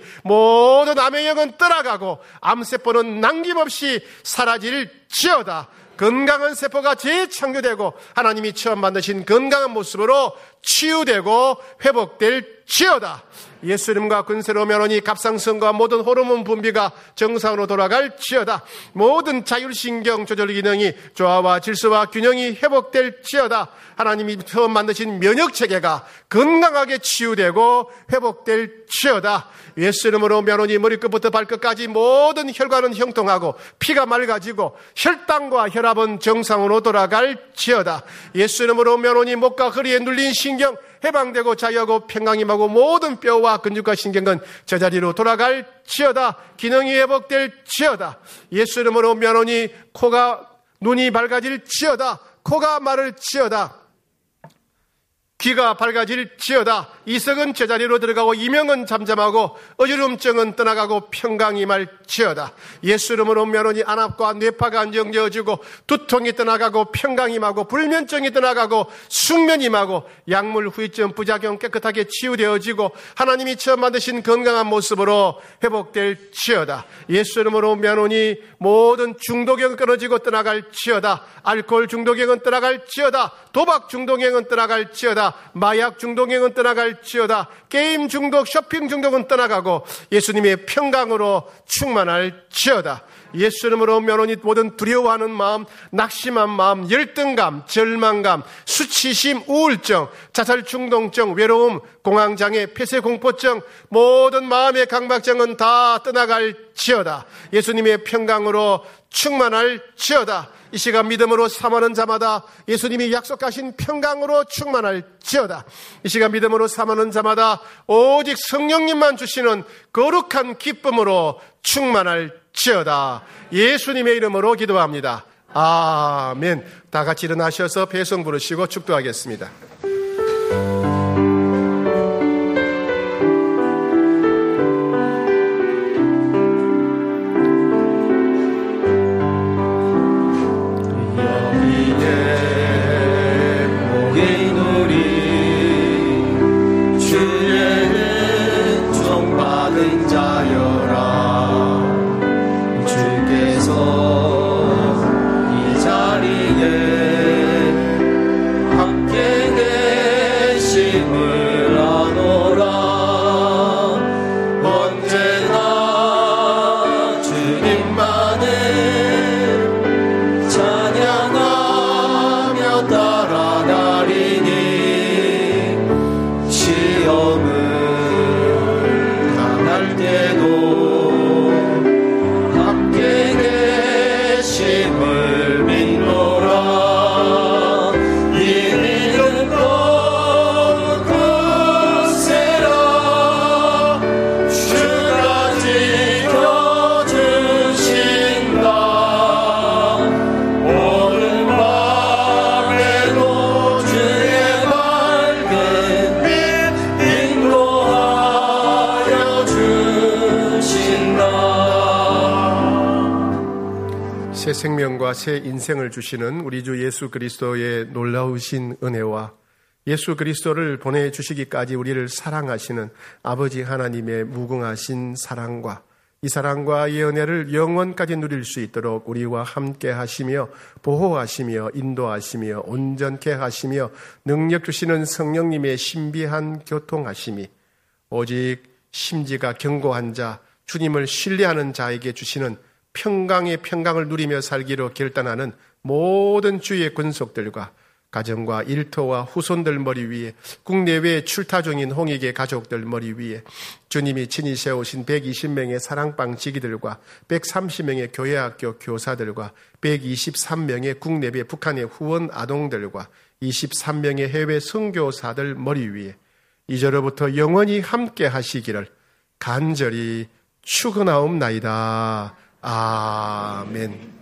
모든 암의 영은 떠나가고 암세포는 남김없이 사라질지어다. 건강한 세포가 재창조되고 하나님이 처음 만드신 건강한 모습으로 치유되고 회복될 치어다. 예수 이름과 근세로 면허니 갑상선과 모든 호르몬 분비가 정상으로 돌아갈 치어다. 모든 자율신경 조절 기능이 조화와 질서와 균형이 회복될 치어다. 하나님이 처음 만드신 면역체계가 건강하게 치유되고 회복될 치어다. 예수 이름으로 면허니 머리끝부터 발끝까지 모든 혈관은 형통하고 피가 맑아지고 혈당과 혈압은 정상으로 돌아갈 치어다. 예수 이름으로 면허니 목과 허리에 눌린 신경 해방되고 자유하고 평강임하고 모든 뼈와 근육과 신경은 제자리로 돌아갈 치어다. 기능이 회복될 치어다. 예수 이름으로 면허니 코가 눈이 밝아질 치어다. 코가 마를 치어다. 귀가 밝아질 치어다. 이성은 제자리로 들어가고 이명은 잠잠하고 어지럼증은 떠나가고 평강이 말 치어다. 예수 이름으로 면허니 안압과 뇌파가 안정되어지고 두통이 떠나가고 평강이 임하고 불면증이 떠나가고 숙면이 임하고 약물 후유증 부작용 깨끗하게 치유되어지고 하나님이 처음 만드신 건강한 모습으로 회복될 치어다. 예수 이름으로 면허니 모든 중독형은 끊어지고 떠나갈 치어다. 알코올 중독형은 떠나갈 치어다. 도박 중독형은 떠나갈 치어다. 마약 중독형은 떠나갈 치어다. 게임 중독, 쇼핑 중독은 떠나가고 예수님의 평강으로 충만할 치어다. 예수 이름으로 면허니 모든 두려워하는 마음, 낙심한 마음, 열등감, 절망감, 수치심, 우울증, 자살 충동증, 외로움, 공황장애, 폐쇄공포증, 모든 마음의 강박증은 다 떠나갈 치어다. 예수님의 평강으로 충만할 치어다. 이 시간 믿음으로 삼하는 자마다 예수님이 약속하신 평강으로 충만할 치어다. 이 시간 믿음으로 삼하는 자마다 오직 성령님만 주시는 거룩한 기쁨으로 충만할 치어다. 예수님의 이름으로 기도합니다. 아멘. 다 같이 일어나셔서 배송 부르시고 축도하겠습니다. 새 생명과 새 인생을 주시는 우리 주 예수 그리스도의 놀라우신 은혜와 예수 그리스도를 보내주시기까지 우리를 사랑하시는 아버지 하나님의 무궁하신 사랑과 이 사랑과 이 은혜를 영원까지 누릴 수 있도록 우리와 함께 하시며 보호하시며 인도하시며 온전케 하시며 능력 주시는 성령님의 신비한 교통하심이 오직 심지가 견고한 자, 주님을 신뢰하는 자에게 주시는 평강의 평강을 누리며 살기로 결단하는 모든 주의 군속들과 가정과 일터와 후손들 머리 위에 국내외 출타 중인 홍익의 가족들 머리 위에 주님이 친히 세우신 120명의 사랑방 지기들과 130명의 교회학교 교사들과 123명의 국내외 북한의 후원 아동들과 23명의 해외 선교사들 머리 위에 이제로부터 영원히 함께 하시기를 간절히 축원하옵나이다. 아멘.